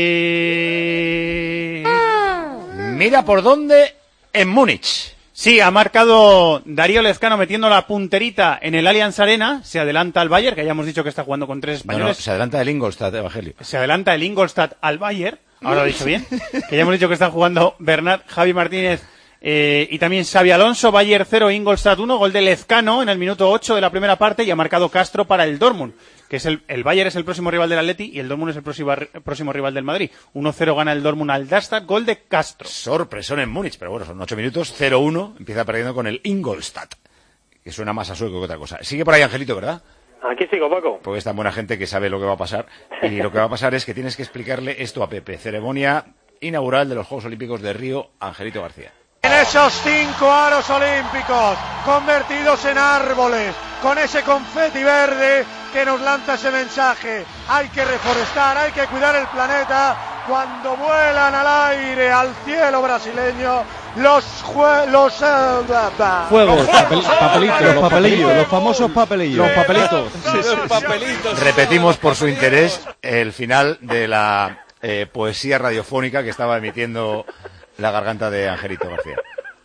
Mira por dónde. En Múnich. Sí, ha marcado Darío Lezcano metiendo la punterita en el Allianz Arena. Se adelanta al Bayern, que ya hemos dicho que está jugando con 3 españoles. Se adelanta el Ingolstadt, Evangelio. Se adelanta el Ingolstadt al Bayern. Ahora lo he dicho bien. Que ya hemos dicho que están jugando Bernat, Javi Martínez y también Xavi Alonso. Bayern 0, Ingolstadt 1. Gol de Lezcano en el minuto 8 de la primera parte. Y ha marcado Castro para el Dortmund, que es el Bayern es el próximo rival del Atleti y el Dortmund es el próximo rival del Madrid. 1-0 gana el Dortmund al Darmstadt, gol de Castro. Sorpresón en Múnich, pero bueno, son 8 minutos, 0-1, empieza perdiendo con el Ingolstadt, que suena más a sueco que otra cosa. Sigue por ahí Angelito, ¿verdad? Aquí sigo, Paco. Porque es tan buena gente que sabe lo que va a pasar, y lo que va a pasar es que tienes que explicarle esto a Pepe. Ceremonia inaugural de los Juegos Olímpicos de Río, Angelito García. En esos 5 aros olímpicos convertidos en árboles, con ese confeti verde que nos lanza ese mensaje. Hay que reforestar, hay que cuidar el planeta. Cuando vuelan al aire, al cielo brasileño, los fuegos, papelitos, los papelillos, los famosos papelillos, los papelitos. Los papelitos. Repetimos por su interés el final de la poesía radiofónica que estaba emitiendo la garganta de Angelito García.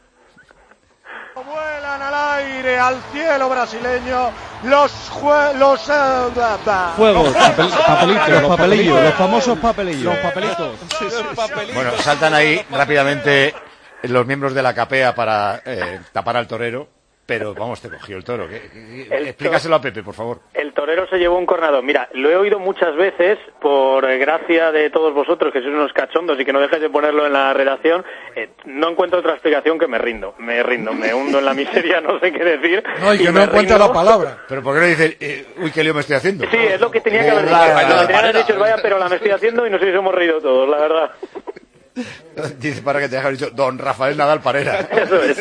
Vuelan al aire, al cielo brasileño, los fuegos, papelitos, los papelillos, los famosos papelillos, los papelitos. Bueno, saltan ahí rápidamente los miembros de la capea para tapar al torero, pero vamos, te cogió el toro. Explícaselo a Pepe, por favor. El torero se llevó un cornado. Mira, lo he oído muchas veces, por gracia de todos vosotros, que sois unos cachondos y que no dejáis de ponerlo en la redacción. No encuentro otra explicación que me rindo, me hundo en la miseria, no sé qué decir. No, y que no encuentra la palabra. Pero ¿por qué no dices, uy, qué lío me estoy haciendo? Sí, es lo que tenía que haber dicho. Lo que tenía que haber dicho es, vaya, pero la me estoy haciendo y nos hemos reído todos, la verdad. Dice, para que te haya dicho, don Rafael Nadal Parera. Eso es.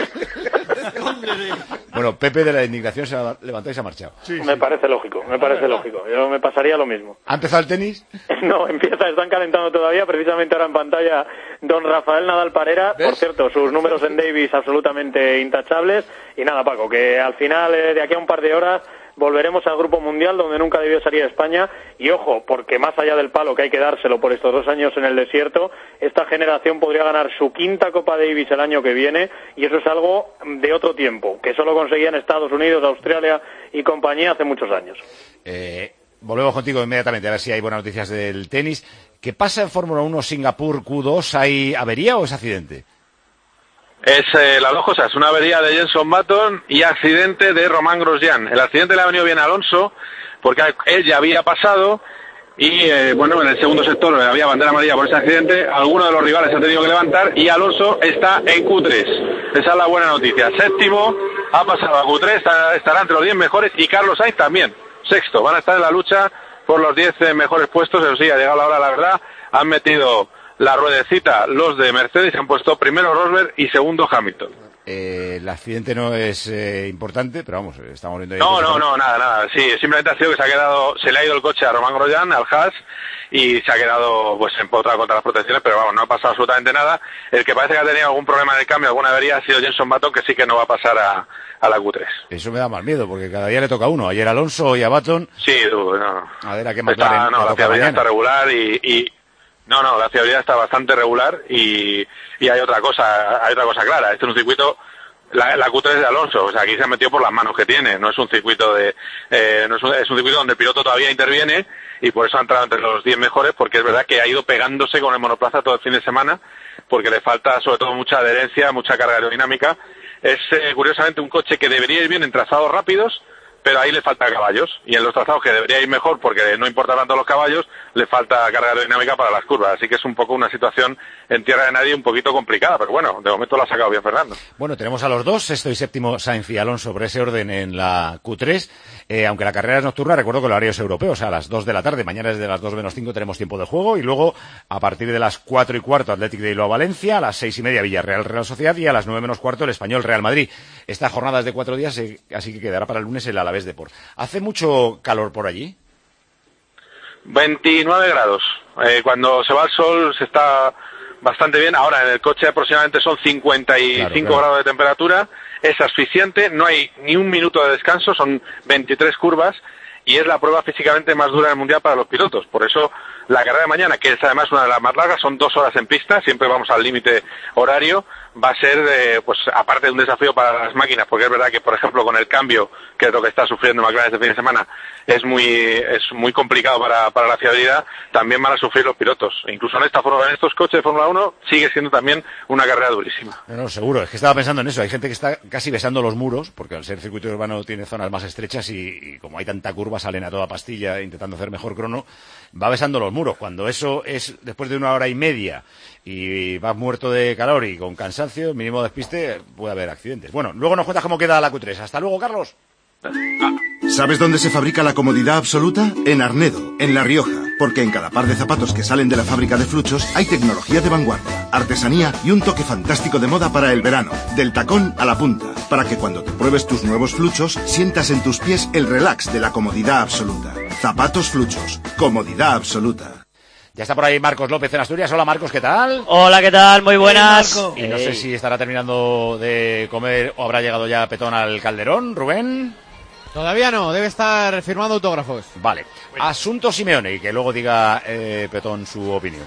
Bueno, Pepe de la indignación se ha levantado y se ha marchado. Sí, me parece lógico. Yo me pasaría lo mismo. ¿Ha empezado el tenis? No, están calentando todavía. Precisamente ahora en pantalla don Rafael Nadal Parera. ¿Ves? Por cierto, sus números en Davis absolutamente intachables. Y nada, Paco, que al final, de aquí a un par de horas, volveremos al Grupo Mundial, donde nunca debió salir España. Y ojo, porque más allá del palo que hay que dárselo por estos 2 años en el desierto, esta generación podría ganar su 5ª Copa Davis el año que viene, y eso es algo de otro tiempo, que solo conseguían Estados Unidos, Australia y compañía hace muchos años. Volvemos contigo inmediatamente a ver si hay buenas noticias del tenis. ¿Qué pasa en Fórmula 1 Singapur Q2? ¿Hay avería o es accidente? Es las dos cosas, una avería de Jenson Button y accidente de Romain Grosjean. El accidente le ha venido bien a Alonso porque él ya había pasado y bueno, en el segundo sector había bandera amarilla por ese accidente, alguno de los rivales ha tenido que levantar y Alonso está en Q3. Esa es la buena noticia. 7º, ha pasado a Q3, estará entre los 10 mejores y Carlos Sainz también, 6º. Van a estar en la lucha por los 10 mejores puestos, eso sí, ha llegado la hora, la verdad, han metido la ruedecita los de Mercedes, han puesto primero Rosberg y segundo Hamilton. El accidente no es importante, pero vamos, estamos viendo ahí. No, nada. Sí, simplemente ha sido que se le ha ido el coche a Romain Grosjean, al Haas, y se ha quedado pues empotrado contra las protecciones, pero vamos, no ha pasado absolutamente nada. El que parece que ha tenido algún problema en el cambio, alguna avería, ha sido Jenson Button, que sí que no va a pasar a la Q3. Eso me da más miedo, porque cada día le toca a uno. Ayer Alonso y a Button. Sí, no. A ver a qué McLaren la fiabilidad está regular y No, la fiabilidad está bastante regular y hay otra cosa clara. Este es un circuito, la Q3 de Alonso, o sea, aquí se ha metido por las manos que tiene. No es un circuito es un circuito donde el piloto todavía interviene y por eso ha entrado entre los 10 mejores, porque es verdad que ha ido pegándose con el monoplaza todo el fin de semana, porque le falta sobre todo mucha adherencia, mucha carga aerodinámica. Es curiosamente un coche que debería ir bien en trazados rápidos, pero ahí le falta caballos, y en los trazados que debería ir mejor porque no importa tanto los caballos, le falta carga aerodinámica para las curvas, así que es un poco una situación en tierra de nadie un poquito complicada, pero bueno, de momento lo ha sacado bien Fernando. Bueno, tenemos a los dos, sexto y séptimo Sainz y Alonso por ese orden en la Q3, aunque la carrera es nocturna, recuerdo que el horario es europeo, o sea, a las 2 de la tarde, mañana desde las 2 menos 5 tenemos tiempo de juego, y luego a partir de las 4 y cuarto Athletic de Bilbao Valencia, a las 6 y media Villarreal Real Sociedad y a las 9 menos cuarto el Español Real Madrid. Esta jornada es de 4 días, así que quedará para el lunes el Alavés Deport. ¿Hace mucho calor por allí? 29 grados. Cuando se va el sol se está bastante bien. Ahora en el coche aproximadamente son 55 grados de temperatura. Es asfixiante, no hay ni un minuto de descanso, son 23 curvas y es la prueba físicamente más dura del mundial para los pilotos. Por eso la carrera de mañana, que es además una de las más largas, son 2 horas en pista, siempre vamos al límite horario, va a ser, pues aparte de un desafío para las máquinas, porque es verdad que, por ejemplo, con el cambio, que es lo que está sufriendo McLaren este fin de semana, es muy complicado para la fiabilidad, también van a sufrir los pilotos. E incluso en estos coches de Fórmula 1 sigue siendo también una carrera durísima. No, seguro, es que estaba pensando en eso, hay gente que está casi besando los muros, porque al ser circuito urbano tiene zonas más estrechas y como hay tanta curva salen a toda pastilla intentando hacer mejor crono, va besando los muros. Cuando eso es después de 1 hora y media y vas muerto de calor y con cansancio, mínimo despiste, puede haber accidentes. Bueno, luego nos cuentas cómo queda la Q3. Hasta luego, Carlos. ¿Sabes dónde se fabrica la comodidad absoluta? En Arnedo, en La Rioja. Porque en cada par de zapatos que salen de la fábrica de Fluchos hay tecnología de vanguardia, artesanía y un toque fantástico de moda para el verano, del tacón a la punta, para que cuando te pruebes tus nuevos Fluchos sientas en tus pies el relax de la comodidad absoluta. Zapatos Fluchos, comodidad absoluta. Ya está por ahí Marcos López en Asturias. Hola Marcos, ¿qué tal? Hola, ¿qué tal? Muy buenas. Y no sé si estará terminando de comer o habrá llegado ya Petón al Calderón, Rubén. Todavía no, debe estar firmando autógrafos. Vale. Asunto Simeone, y que luego diga Petón su opinión.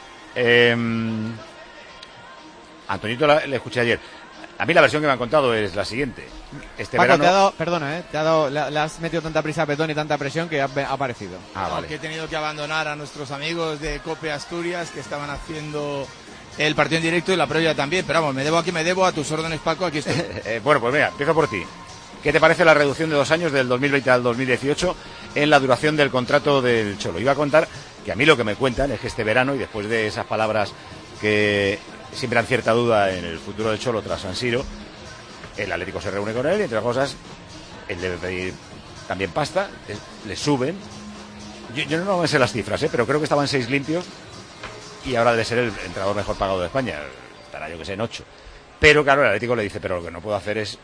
Antonito le escuché ayer. A mí la versión que me han contado es la siguiente. Este Paco, verano... le has metido tanta prisa a Petón y tanta presión que ha aparecido. Vale. Que he tenido que abandonar a nuestros amigos de COPE Asturias que estaban haciendo el partido en directo y la previa también. Pero vamos, me debo a tus órdenes, Paco, aquí estoy. Bueno, pues mira, empiezo por ti. ¿Qué te parece la reducción de 2 años del 2020 al 2018 en la duración del contrato del Cholo? Iba a contar que a mí lo que me cuentan es que este verano, y después de esas palabras que siempre han cierta duda en el futuro del Cholo tras San Siro, el Atlético se reúne con él y, entre otras cosas, él debe pedir también pasta, le suben. Yo no me sé las cifras, pero creo que estaban 6 limpios y ahora debe ser el entrenador mejor pagado de España. Estará, yo que sé, en 8. Pero claro, el Atlético le dice, pero lo que no puedo hacer es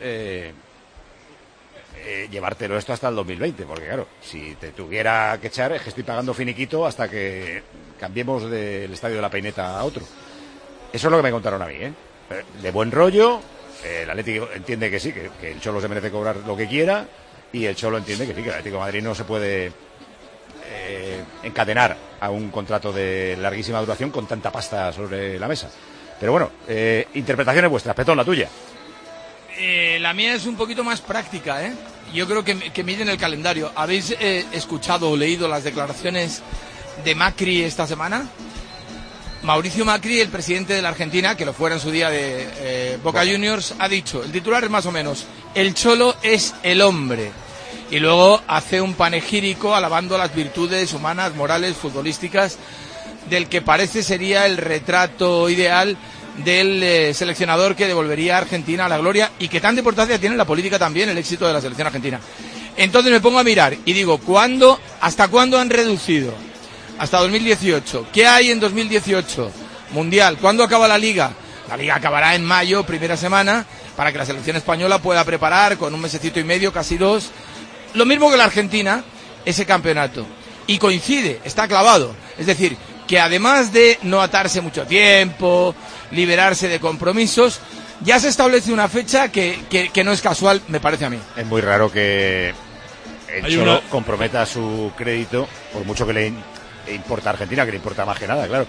llevártelo esto hasta el 2020, porque claro, si te tuviera que echar, es que estoy pagando finiquito hasta que cambiemos del Estadio de la Peineta a otro. Eso es lo que me contaron a mí, de buen rollo. El Atlético entiende que sí, que el Cholo se merece cobrar lo que quiera, y el Cholo entiende que sí, que el Atlético de Madrid no se puede encadenar a un contrato de larguísima duración con tanta pasta sobre la mesa. Pero bueno, interpretaciones vuestras. Petón, la tuya. La mía es un poquito más práctica, Yo creo que miden el calendario. ¿Habéis escuchado o leído las declaraciones de Macri esta semana? Mauricio Macri, el presidente de la Argentina, que lo fuera en su día de Boca Juniors, ha dicho, el titular es más o menos, el Cholo es el hombre. Y luego hace un panegírico alabando las virtudes humanas, morales, futbolísticas, del que parece sería el retrato ideal del seleccionador que devolvería a Argentina a la gloria y que tanta importancia tiene en la política también el éxito de la selección argentina. Entonces me pongo a mirar y digo, ¿hasta cuándo han reducido? Hasta 2018. ¿Qué hay en 2018? Mundial. ¿Cuándo acaba la Liga? La Liga acabará en mayo, primera semana, para que la selección española pueda preparar con un mesecito y medio, casi 2, lo mismo que la Argentina, ese campeonato. Y coincide, está clavado. Es decir, que además de no atarse mucho tiempo, liberarse de compromisos, ya se establece una fecha que no es casual, me parece a mí. Es muy raro que el Cholo comprometa su crédito, por mucho que le importa a Argentina, que le importa más que nada, claro,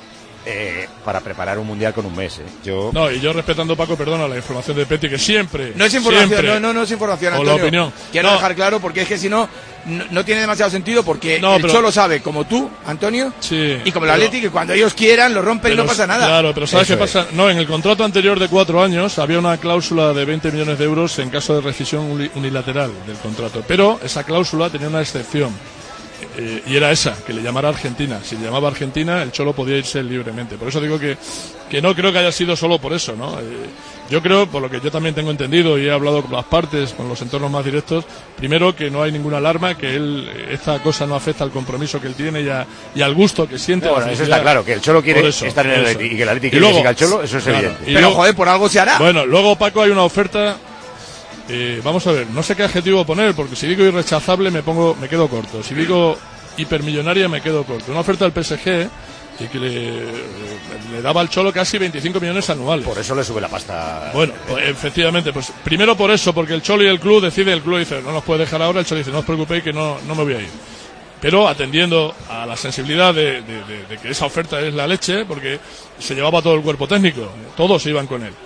para preparar un mundial con un mes. No, y yo respetando, Paco, perdona, la información de Petty, que siempre... No es información, no es información, Antonio. O la opinión. Quiero dejar claro, porque es que si no tiene demasiado sentido, porque Cholo sabe, como tú, Antonio, y como el Atleti, que cuando ellos quieran lo rompen y no pasa nada. Claro, pero ¿sabes qué pasa? No, en el contrato anterior de 4 años había una cláusula de 20 millones de euros en caso de rescisión unilateral del contrato, pero esa cláusula tenía una excepción. Y era esa, que le llamara Argentina. Si le llamaba Argentina, el Cholo podía irse libremente. Por eso digo que no creo que haya sido solo por eso, ¿no? Yo creo, por lo que yo también tengo entendido y he hablado con las partes, con los entornos más directos, primero que no hay ninguna alarma, que esta cosa no afecta al compromiso que él tiene y al gusto que siente. Bueno, eso está claro, que el Cholo quiere estar en el Atleti y que el Atleti quiere que siga el Cholo, eso es evidente. Pero luego, joder, por algo se hará. Bueno, luego, Paco, hay una oferta... vamos a ver, no sé qué adjetivo poner, porque si digo irrechazable me quedo corto. Si digo hipermillonaria me quedo corto. Una oferta del PSG y que le daba al Cholo casi 25 millones anuales. Por eso le sube la pasta. Bueno, pues, efectivamente, pues primero por eso, porque el Cholo y el club dice, no nos puede dejar ahora, el Cholo dice, no os preocupéis que no me voy a ir. Pero atendiendo a la sensibilidad de que esa oferta es la leche, porque se llevaba todo el cuerpo técnico, todos se iban con él.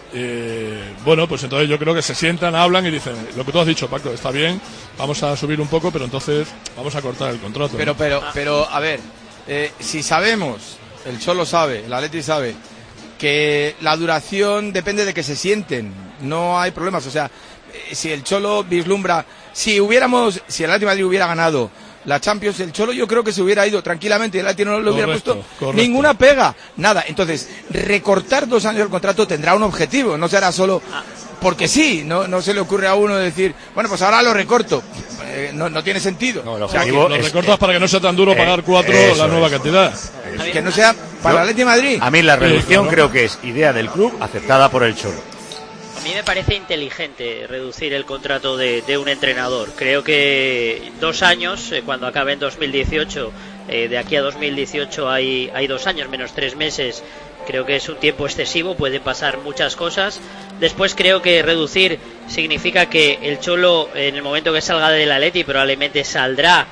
Bueno, pues entonces yo creo que se sientan, hablan y dicen, lo que tú has dicho, Paco, está bien, vamos a subir un poco, pero entonces vamos a cortar el contrato. Pero a ver, si sabemos, el Cholo sabe, el Atleti sabe, que la duración depende de que se sienten, no hay problemas. O sea, si el Cholo vislumbra, si el Atlético de Madrid hubiera ganado la Champions, el Cholo yo creo que se hubiera ido tranquilamente y el Atlético no le hubiera puesto ninguna pega, nada. Entonces, recortar 2 años el contrato tendrá un objetivo, no será solo porque sí, no se le ocurre a uno decir, bueno, pues ahora lo recorto. no tiene sentido. Lo recortas para que no sea tan duro pagar 4 la nueva cantidad. Que no sea para el Atleti de Madrid. A mí la reducción creo que es idea del club aceptada por el Cholo. A mí me parece inteligente reducir el contrato de un entrenador. Creo que 2 años, cuando acabe en 2018, de aquí a 2018 hay 2 años menos 3 meses. Creo que es un tiempo excesivo, pueden pasar muchas cosas. Después creo que reducir significa que el Cholo, en el momento que salga del Atleti, probablemente saldrá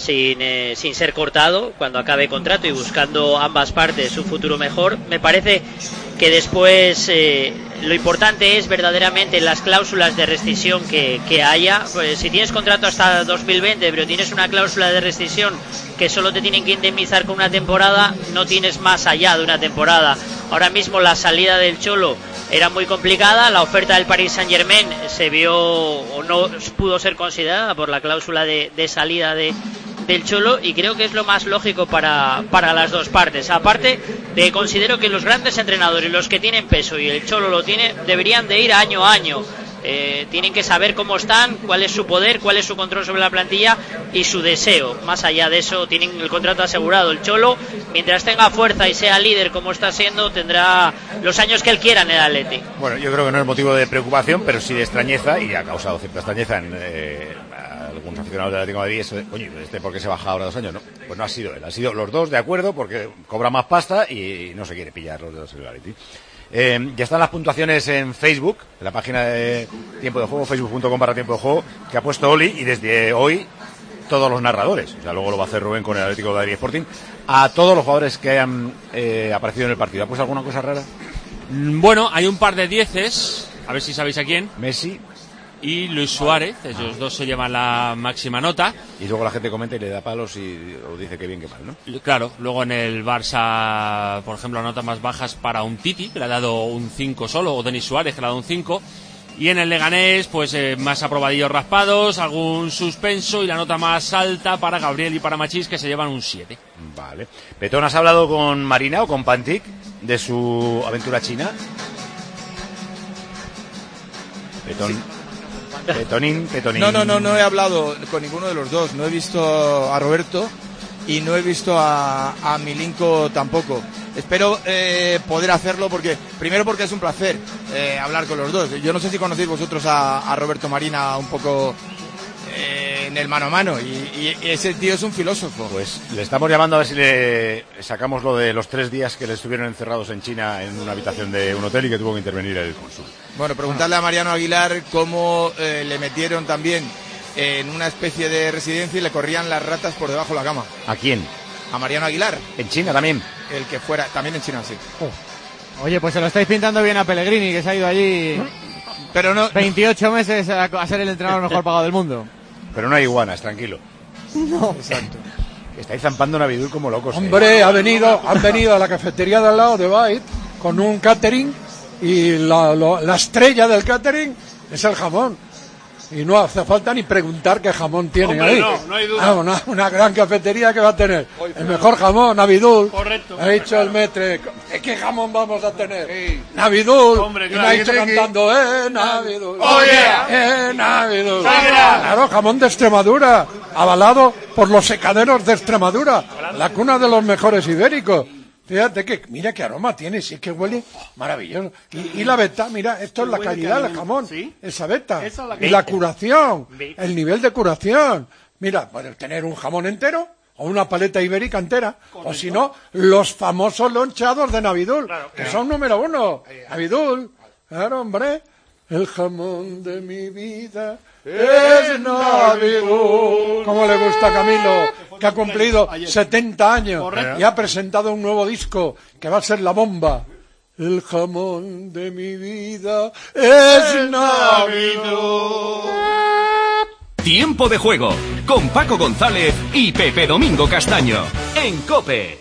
sin ser cortado cuando acabe contrato y buscando ambas partes su futuro mejor. Me parece que después lo importante es verdaderamente las cláusulas de rescisión que haya. Pues si tienes contrato hasta 2020 pero tienes una cláusula de rescisión que solo te tienen que indemnizar con una temporada, no tienes más allá de una temporada. Ahora mismo la salida del Cholo era muy complicada, la oferta del Paris Saint-Germain se vio o no pudo ser considerada por la cláusula de salida del Cholo, y creo que es lo más lógico para las dos partes. Aparte de considero que los grandes entrenadores, los que tienen peso, y el Cholo lo tiene, deberían de ir año a año. Tienen que saber cómo están, cuál es su poder, cuál es su control sobre la plantilla y su deseo. Más allá de eso, tienen el contrato asegurado. El Cholo, mientras tenga fuerza y sea líder como está siendo, tendrá los años que él quiera en el Atleti. Bueno, yo creo que no es motivo de preocupación, pero sí de extrañeza, y ha causado cierta extrañeza en algunos aficionados del Atlético de Madrid. Eso de, coño, ¿por qué se baja ahora 2 años? No, pues no ha sido él, han sido los dos de acuerdo, porque cobra más pasta y no se quiere pillar los dedos en el Atleti. Ya están las puntuaciones en Facebook, en la página de Tiempo de Juego, facebook.com/Tiempo de Juego, que ha puesto Oli, y desde hoy todos los narradores, o sea, luego lo va a hacer Rubén con el Atlético de Madrid Sporting, a todos los jugadores que hayan aparecido en el partido. ¿Ha puesto alguna cosa rara? Bueno, hay un par de 10, a ver si sabéis a quién. Messi y Luis Suárez, ellos dos se llevan la máxima nota. Y luego la gente comenta y le da palos y o dice que bien que mal, ¿no? Claro, luego en el Barça, por ejemplo, notas más bajas para un Titi, que le ha dado un 5 solo, o Denis Suárez, que le ha dado un 5. Y en el Leganés, pues más aprobadillos raspados, algún suspenso, y la nota más alta para Gabriel y para Machís, que se llevan un 7. Vale. Petón, ¿has hablado con Marina o con Pantic de su aventura china? Petón. Sí. Petonín. No he hablado con ninguno de los dos. No he visto a Roberto y no he visto a Milinko tampoco. Espero poder hacerlo primero porque es un placer hablar con los dos. Yo no sé si conocéis vosotros a Roberto Marina un poco en el mano a mano, y ese tío es un filósofo. Pues le estamos llamando a ver si le sacamos lo de los 3 días que le estuvieron encerrados en China en una habitación de un hotel y que tuvo que intervenir el cónsul. Bueno, preguntarle a Mariano Aguilar cómo le metieron también en una especie de residencia y le corrían las ratas por debajo de la cama. ¿A quién? A Mariano Aguilar. ¿En China también? El que fuera, también en China, sí. Oye, pues se lo estáis pintando bien a Pellegrini, que se ha ido allí pero no 28 meses a ser el entrenador mejor pagado del mundo. Pero no hay iguanas, tranquilo. No. Exacto. Estáis zampando una Navidul como locos. Hombre, han venido a la cafetería de al lado de Byte con un catering, y la estrella del catering es el jamón. Y no hace falta ni preguntar qué jamón tienen. Hombre, ahí. No hay duda. Una gran cafetería que va a tener el mejor jamón, Navidul. Correcto. Ha dicho el metre, ¿qué jamón vamos a tener? Sí. Navidul. Hombre, y me ha dicho cantando, Navidul. Oh, yeah. Navidul. Claro, jamón de Extremadura, avalado por los secaderos de Extremadura, la cuna de los mejores ibéricos. Fíjate que, mira qué aroma tiene, sí que huele maravilloso. Y la beta, mira, esto es la calidad del jamón, ¿sí? Esa beta. Y la curación, el nivel de curación. Mira, puedes tener un jamón entero o una paleta ibérica entera, o si no, los famosos lonchados de Navidul, que son número 1. Navidul, claro, hombre. El jamón de mi vida es Navidul. ¿Cómo le gusta a Camilo, que ha cumplido 70 años y ha presentado un nuevo disco que va a ser la bomba? El jamón de mi vida es Navidul. Tiempo de Juego con Paco González y Pepe Domingo Castaño en COPE.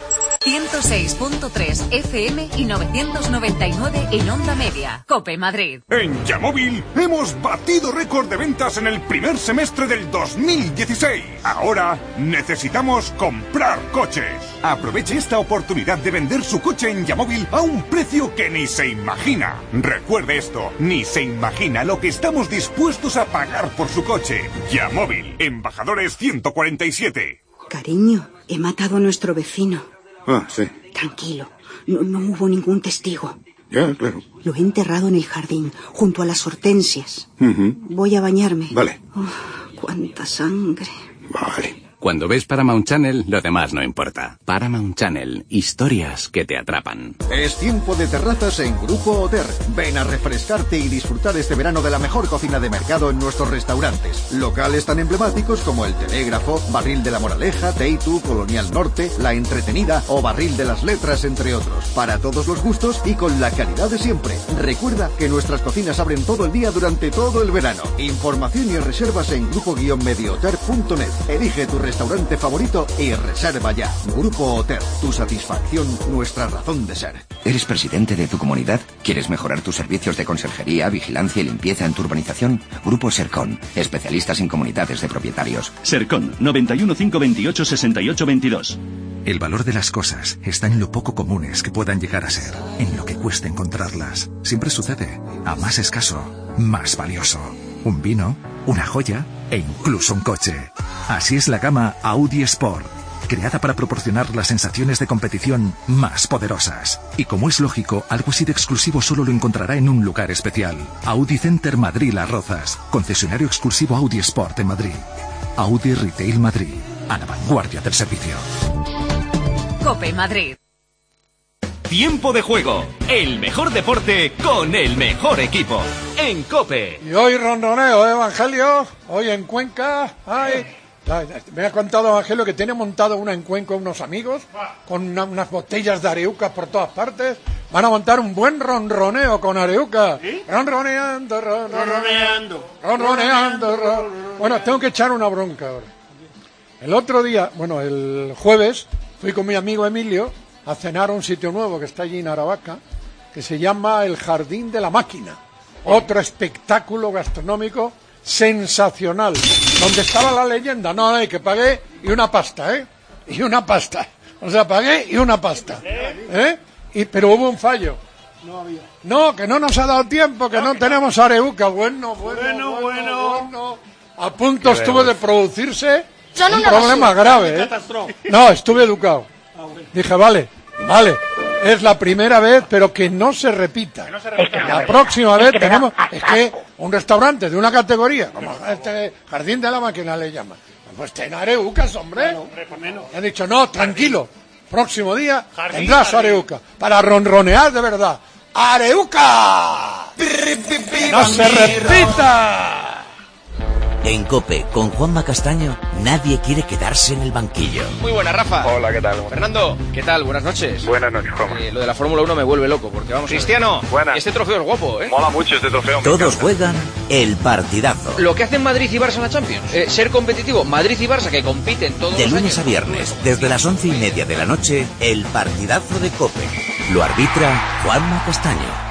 106.3 FM y 999 en Onda Media. COPE Madrid. En Yamóvil hemos batido récord de ventas en el primer semestre del 2016. Ahora necesitamos comprar coches. Aproveche esta oportunidad de vender su coche en Yamóvil a un precio que ni se imagina. Recuerde esto, ni se imagina lo que estamos dispuestos a pagar por su coche. Yamóvil, Embajadores 147. Cariño, he matado a nuestro vecino. Ah, sí. Tranquilo, no hubo ningún testigo. Ya, claro. Lo he enterrado en el jardín, junto a las hortensias. Voy a bañarme. Vale. Cuánta sangre. Vale. Cuando ves Paramount Channel, lo demás no importa. Paramount Channel, historias que te atrapan. Es tiempo de terrazas en Grupo Oter. Ven a refrescarte y disfrutar este verano de la mejor cocina de mercado en nuestros restaurantes. Locales tan emblemáticos como El Telégrafo, Barril de la Moraleja, Teitu, Colonial Norte, La Entretenida o Barril de las Letras, entre otros. Para todos los gustos y con la calidad de siempre. Recuerda que nuestras cocinas abren todo el día durante todo el verano. Información y reservas en grupo-medioter.net. Elige tu restaurante favorito y reserva ya. Grupo Oter, tu satisfacción, nuestra razón de ser. ¿Eres presidente de tu comunidad? ¿Quieres mejorar tus servicios de conserjería, vigilancia y limpieza en tu urbanización? Grupo Sercon, especialistas en comunidades de propietarios. Sercon, 91 528 68 22. El valor de las cosas está en lo poco comunes que puedan llegar a ser, en lo que cuesta encontrarlas. Siempre sucede, a más escaso, más valioso. Un vino, una joya e incluso un coche. Así es la gama Audi Sport, creada para proporcionar las sensaciones de competición más poderosas. Y como es lógico, algo así de exclusivo solo lo encontrará en un lugar especial. Audi Center Madrid Las Rozas, concesionario exclusivo Audi Sport en Madrid. Audi Retail Madrid, a la vanguardia del servicio. COPE Madrid. Tiempo de juego, el mejor deporte con el mejor equipo. En COPE. Y hoy ronroneo, Evangelio, hoy en Cuenca. Me ha contado Evangelio que tiene montado una en Cuenca unos amigos con unas botellas de areucas por todas partes. Van a montar un buen ronroneo con areuca. ¿Sí? Ronroneando. Bueno, tengo que echar una bronca ahora. El otro día, el jueves, fui con mi amigo Emilio a cenar a un sitio nuevo que está allí en Aravaca, que se llama El Jardín de la Máquina. Otro espectáculo gastronómico sensacional, donde estaba la leyenda, que pagué y una pasta, y una pasta, o sea, pagué y una pasta, pero hubo un fallo. No había. No, que no nos ha dado tiempo, que no tenemos areuca. Bueno. A punto estuvo de producirse un problema grave, No, estuve educado. Dije, vale, es la primera vez, pero que no se repita. La próxima vez tenemos, es que un restaurante de una categoría, como este Jardín de la Máquina le llaman, pues ten areucas, hombre. Y han dicho, no, tranquilo, próximo día tendrás areuca, para ronronear de verdad. ¡Areuca! ¡No se repita! En COPE, con Juanma Castaño, nadie quiere quedarse en el banquillo. Muy buena, Rafa. Hola, ¿qué tal? Fernando, ¿qué tal? Buenas noches. Buenas noches, Juanma. Lo de la Fórmula 1 me vuelve loco, porque vamos... Cristiano, buenas. Este trofeo es guapo, Mola mucho este trofeo. Todos juegan el partidazo. Lo que hacen Madrid y Barça en la Champions. Ser competitivo. Madrid y Barça que compiten todos de los lunes años. A viernes, desde las 11:30 de la noche, el partidazo de COPE. Lo arbitra Juanma Castaño.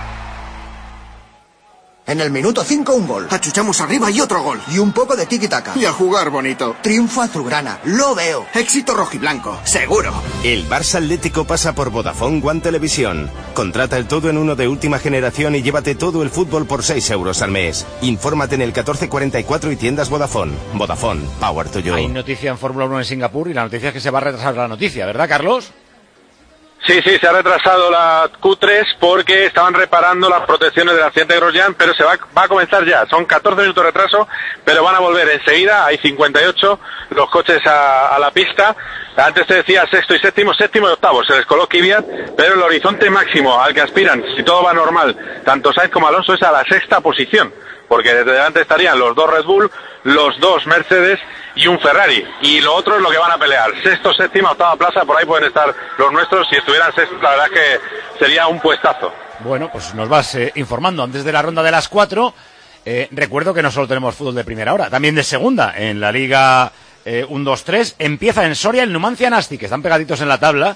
En el minuto 5 un gol. Achuchamos arriba y otro gol. Y un poco de tiki-taka. Y a jugar bonito. Triunfo azulgrana. Lo veo. Éxito rojiblanco. Seguro. El Barça Atlético pasa por Vodafone One Televisión. Contrata el todo en uno de última generación y llévate todo el fútbol por 6 euros al mes. Infórmate en el 1444 y tiendas Vodafone. Vodafone. Power to you. Hay noticia en Fórmula 1 en Singapur y la noticia es que se va a retrasar la noticia, ¿verdad, Carlos? Sí, se ha retrasado la Q3 porque estaban reparando las protecciones del accidente de Grosjean, pero va a comenzar ya. Son 14 minutos de retraso, pero van a volver enseguida. Hay 58 los coches a la pista. Antes te decía sexto y séptimo y octavo. Se les coló Kvyat, pero el horizonte máximo al que aspiran, si todo va normal, tanto Sainz como Alonso, es a la sexta posición. Porque desde delante estarían los 2 Red Bull, los 2 Mercedes y un Ferrari. Y lo otro es lo que van a pelear. Sexto, séptima, octava plaza, por ahí pueden estar los nuestros. Si estuvieran sextos, la verdad es que sería un puestazo. Bueno, pues nos vas informando antes de la ronda de las 4. Recuerdo que no solo tenemos fútbol de primera hora, también de segunda. En la Liga 1-2-3 empieza en Soria el Numancia Nasti, que están pegaditos en la tabla.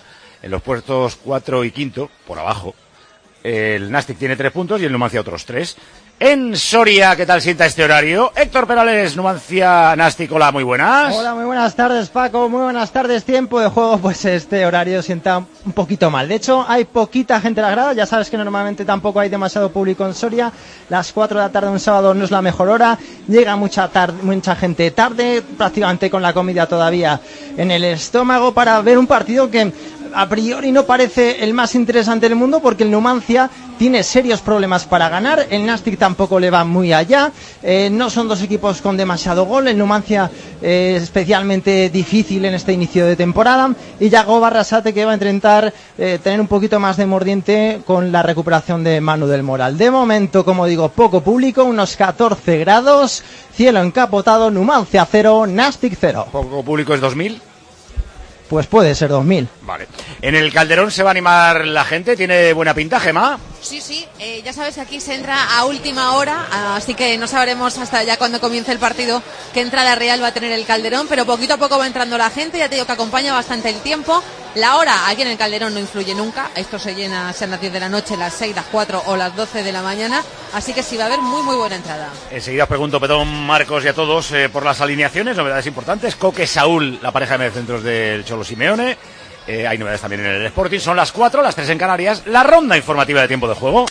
En los puestos 4 y 5, por abajo, el Nastic tiene 3 puntos y el Numancia otros 3. En Soria, ¿qué tal sienta este horario? Héctor Perales, Numancia, Nastic, hola, muy buenas. Hola, muy buenas tardes, Paco, muy buenas tardes. Tiempo de juego, pues este horario sienta un poquito mal. De hecho, hay poquita gente en la grada, ya sabes que normalmente tampoco hay demasiado público en Soria. Las 4 de la tarde un sábado no es la mejor hora, llega mucha gente tarde, prácticamente con la comida todavía en el estómago, para ver un partido que a priori no parece el más interesante del mundo, porque el Numancia tiene serios problemas para ganar, el Nastic tampoco le va muy allá, no son dos equipos con demasiado gol, el Numancia especialmente difícil en este inicio de temporada, y Yago Barrasate, que va a intentar tener un poquito más de mordiente con la recuperación de Manu del Moral. De momento, como digo, poco público, unos 14 grados, cielo encapotado, Numancia 0, Nastic 0. ¿Poco público es 2000? Pues puede ser 2000. Vale. ¿En el Calderón se va a animar la gente? ¿Tiene buena pinta, Gemma? Sí, ya sabes que aquí se entra a última hora, así que no sabremos hasta ya cuando comience el partido qué entrada real va a tener el Calderón, pero poquito a poco va entrando la gente, ya te digo que acompaña bastante el tiempo. La hora aquí en el Calderón no influye nunca, esto se llena, sean las 10 de la noche, las 6, las 4 o las 12 de la mañana, así que sí va a haber muy muy buena entrada. Enseguida os pregunto, Petón, Marcos y a todos por las alineaciones, novedades importantes. Coque, Saúl, la pareja de mediocentros del Cholo Simeone. Hay novedades también en el Sporting, son las 4, las 3 en Canarias, la ronda informativa de tiempo de juego.